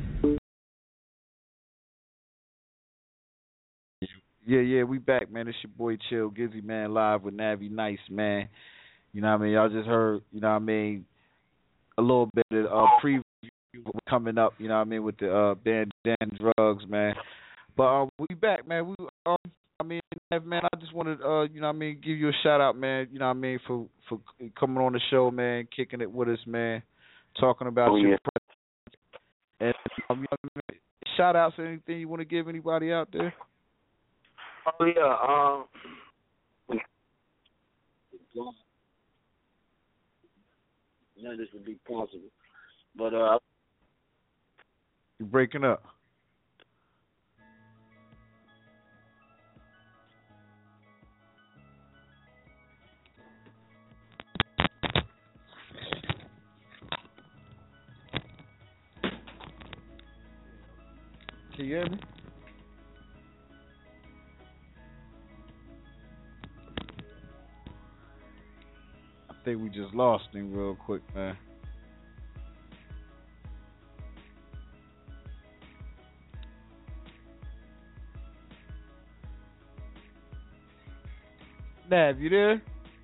Yeah, yeah, we back, man. It's your boy Chill Gizzy, man, live with Navi Nice, man. You know what I mean? Y'all just heard, you know what I mean, a little bit of uh, preview coming up, you know what I mean, with the uh, band Dan Drugs, man. But uh, we back, man. We um, I mean, man, I just wanted, uh, you know what I mean, give you a shout out, man, you know what I mean, for, for coming on the show, man, kicking it with us, man, talking about oh, your yeah. And um, you know, man, shout outs or anything you want to give anybody out there? Oh, yeah, um, none of this would be possible, but, uh, you're breaking up. Can you hear me? I think we just lost him real quick, man. Nav, you there?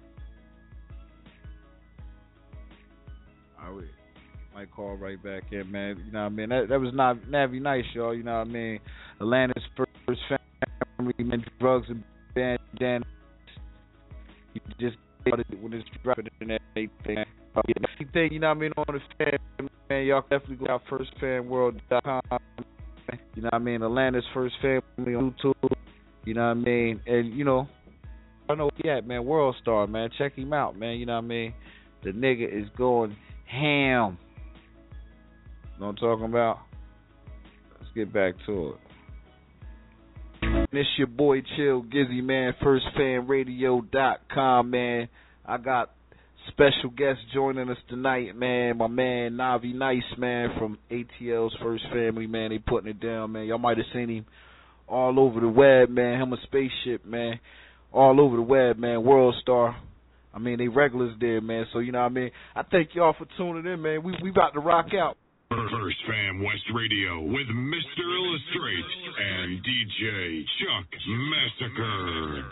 All right. Might call right back in, man. You know what I mean? That, that was not Navi Nice, y'all. You know what I mean? Atlanta's first family, man, drugs and bandanas. You just when it's dropping and everything. Anything, you know what I mean, on the fan, man, y'all definitely go out first fan world dot com. You You know what I mean? Atlanta's First Family on YouTube. You know what I mean? And, you know, I know where he at, man. World Star, man. Check him out, man. You know what I mean? The nigga is going ham. You know what I'm talking about? Let's get back to it. This your boy Chill Gizzy, man. first fam radio dot com, man. I got special guests joining us tonight, man. My man Navi Nice, man, from A T L's First Family, man. They putting it down, man. Y'all might have seen him all over the web, man. Him a spaceship, man. All over the web, man. World Star. I mean, they regulars there, man. So, you know what I mean? I thank y'all for tuning in, man. We we about to rock out. First Fam West Radio with Mister Illustrate and D J Chuck Massacre.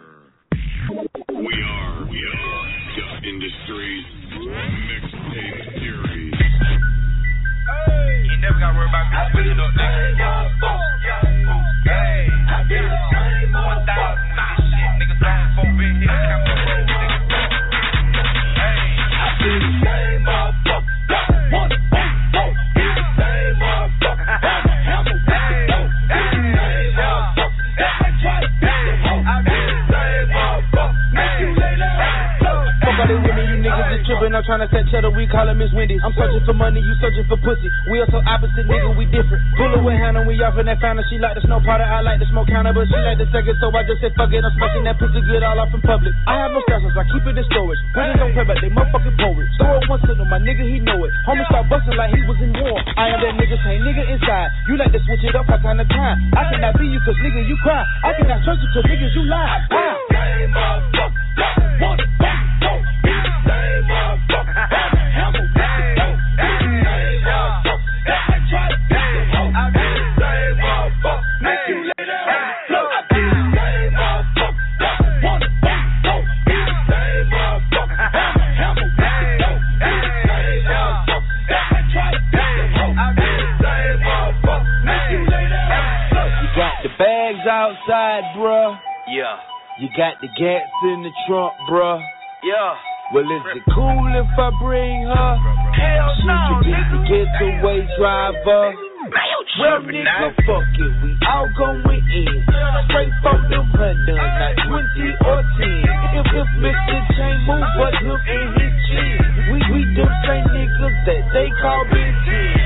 We are, we are Duck Industries Mixtape Series. Hey, you never got to worry about me switching up, nigga. Hey, I did one thousand with this shit, niggas on four been here, Capital Road, nigga. Hey, I did the same motherfucker, one, one, four, did the same motherfucker, hammer, hammer, hey, hey, same motherfucker, I try to fix it, I did the same motherfucker, make you lay down. Fuck all they with me, you niggas is trippin'. I'm tryna set cheddar, we call it Miss Wendy. I'm searching for money, you searching for pussy. We are so opposite, nigga, we different. Bullet with Hannah, we off in that fountain. She like the snow powder, I like the smoke counter, but she like the second, so I just said fuck it. I'm smashing that pussy good all off in public. I have no stations, I keep it in storage. Brothers don't pray, but they motherfucking poets. Throw it once to them, my nigga, he know it. Homie start bustin' like he was in war. I am that nigga, same nigga inside. You like to switch it up from time to time. I cannot be you, cause nigga, you cry. I cannot trust you, cause niggas, you lie. Ah. Same motherfucker, one, one, four, be the same motherfucker, hammer, hammer, hey, hey, same motherfucker, I try to fix it, I be the same motherfucker, make you lay down, look, I be the same motherfucker, one, one, four, be the same motherfucker, hammer, hammer, hey, hey, same motherfucker, I try to fix it, I be the same motherfucker, make you lay down, look. You got the bags outside, bruh. Yeah. You got the gas in the trunk, bruh. Yeah. Well, is it cool if I bring her? Hell no, She nigga. the getaway driver. Man, you Well, tripping nigga, now. fuck it, we all going in. Straight from them hundreds, not twenty or ten. If if Mister Chain move, but him and his chin. We we them same niggas that they call Big Ten.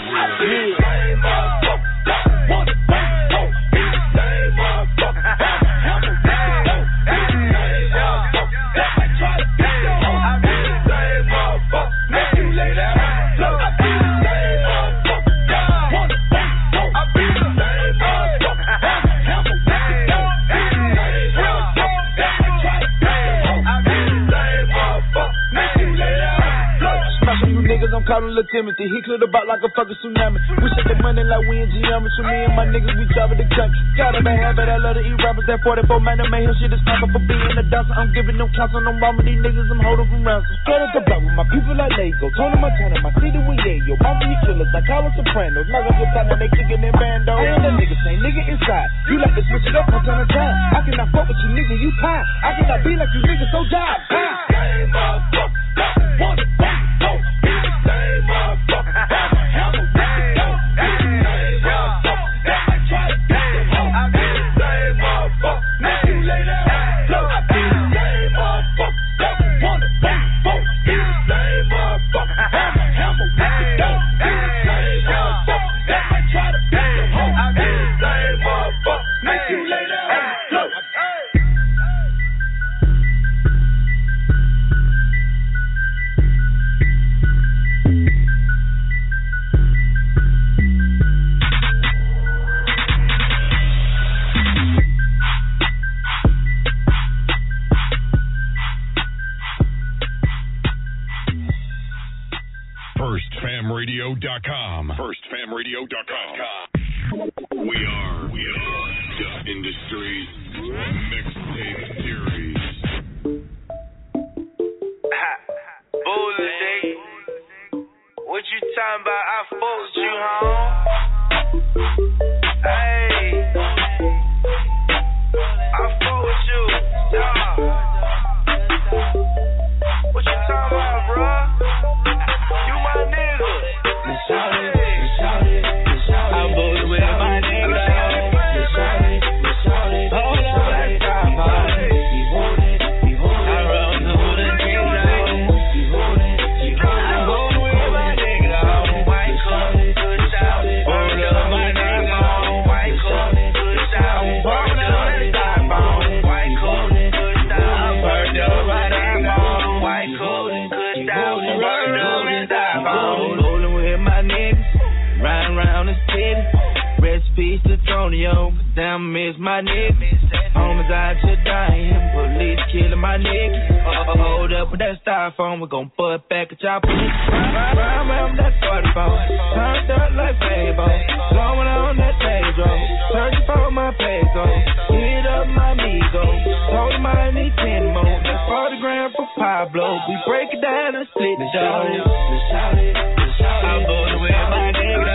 Yeah. One, one, four, be the same motherfucker, hammer, hammer, hey, hey, same motherfucker, I try to fix it, I be the same motherfucker, make you lay down, look, I be the same motherfucker, one, one, four, I be the same motherfucker, hammer, hammer, hey, hey, same motherfucker, I try to fix it, I be the same motherfucker, make you lay down, look. Smash on you niggas, I'm calling Lil Timothy. He cleared about like a fucking tsunami. We shake the money like we in geometry. Me and my niggas, we travel the country. Got him a habit, I love to eat rappers. That forty-four man, man, his shit is knocking for being a dancer. I'm giving them counsel, I'm robbing these niggas, I'm holding from ransom. Get at the block with my people like Lego. Tony Montana, my city with Yayo. Mama, you killers like Carlos Sopranos. Knock up your partner, they kicking in bando. I am that nigga, same nigga inside. You like to switch it up from time to time. I cannot fuck with you, nigga, you pie. I cannot be like you niggas, so die. Same motherfucker, one, one, four, be the same motherfucker, hammer, hammer, hey, hey, same motherfucker, I try to fix it, I be the same motherfucker, make you lay down, look, I be the same motherfucker, one, one, four, be the same motherfucker, hammer, hammer, hey, hey, same motherfucker, I try to fix it, I be the same motherfucker, make you lay down, look. first fam radio dot com. first fam radio dot com. We are, we are Duck Industries Mixtape Series. Bullet day. What you talking about? I fucked you, home. Hey. I fuck with you. Dog. What you talking about, bruh? You my nigga. I voted with my nigga. miss my nigga. Homies out to dying, police killing my nigga. Uh, hold up with that styrofoam, we gon' butt back at y'all police. Ride around that forty phone, turned up like Fable. Blowing on that stage road, searching for my peso. Hit up my amigo, told him I need ten more. That's forty grand for Pablo. We break it down and split the dough. I'm going with my nigga.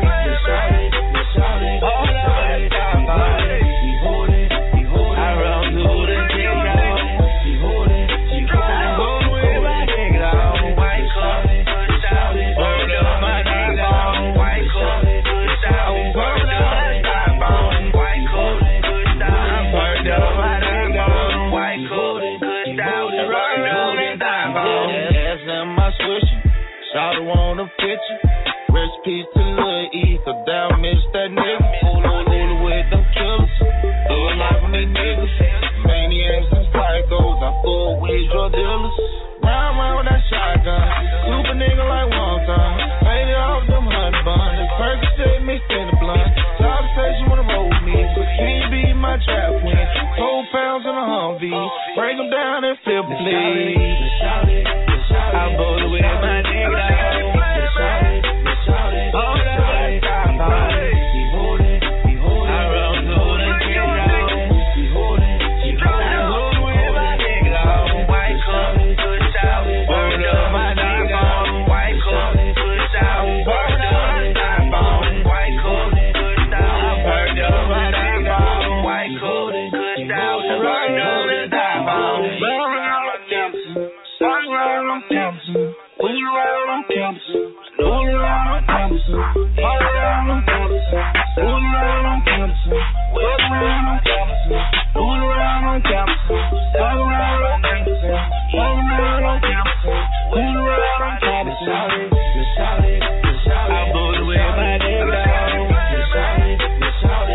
Hold up, stop by. Shawty want a picture. Rest peace to Lil E, so down miss that nigga. Hula with them killers. Do it like when they niggas. Maniacs and psychos. I'm full with drug dealers. Round round with that shotgun. Super nigga like one time. Made it off them honey buns. This Percocet mixed in the blunt. Shawty say she wanna roll with me, but she be my trap queen. Four pounds in a Humvee. Break them down and flip the lead. I'm bold with my nigga. When you ride on campus, know you ride on campus.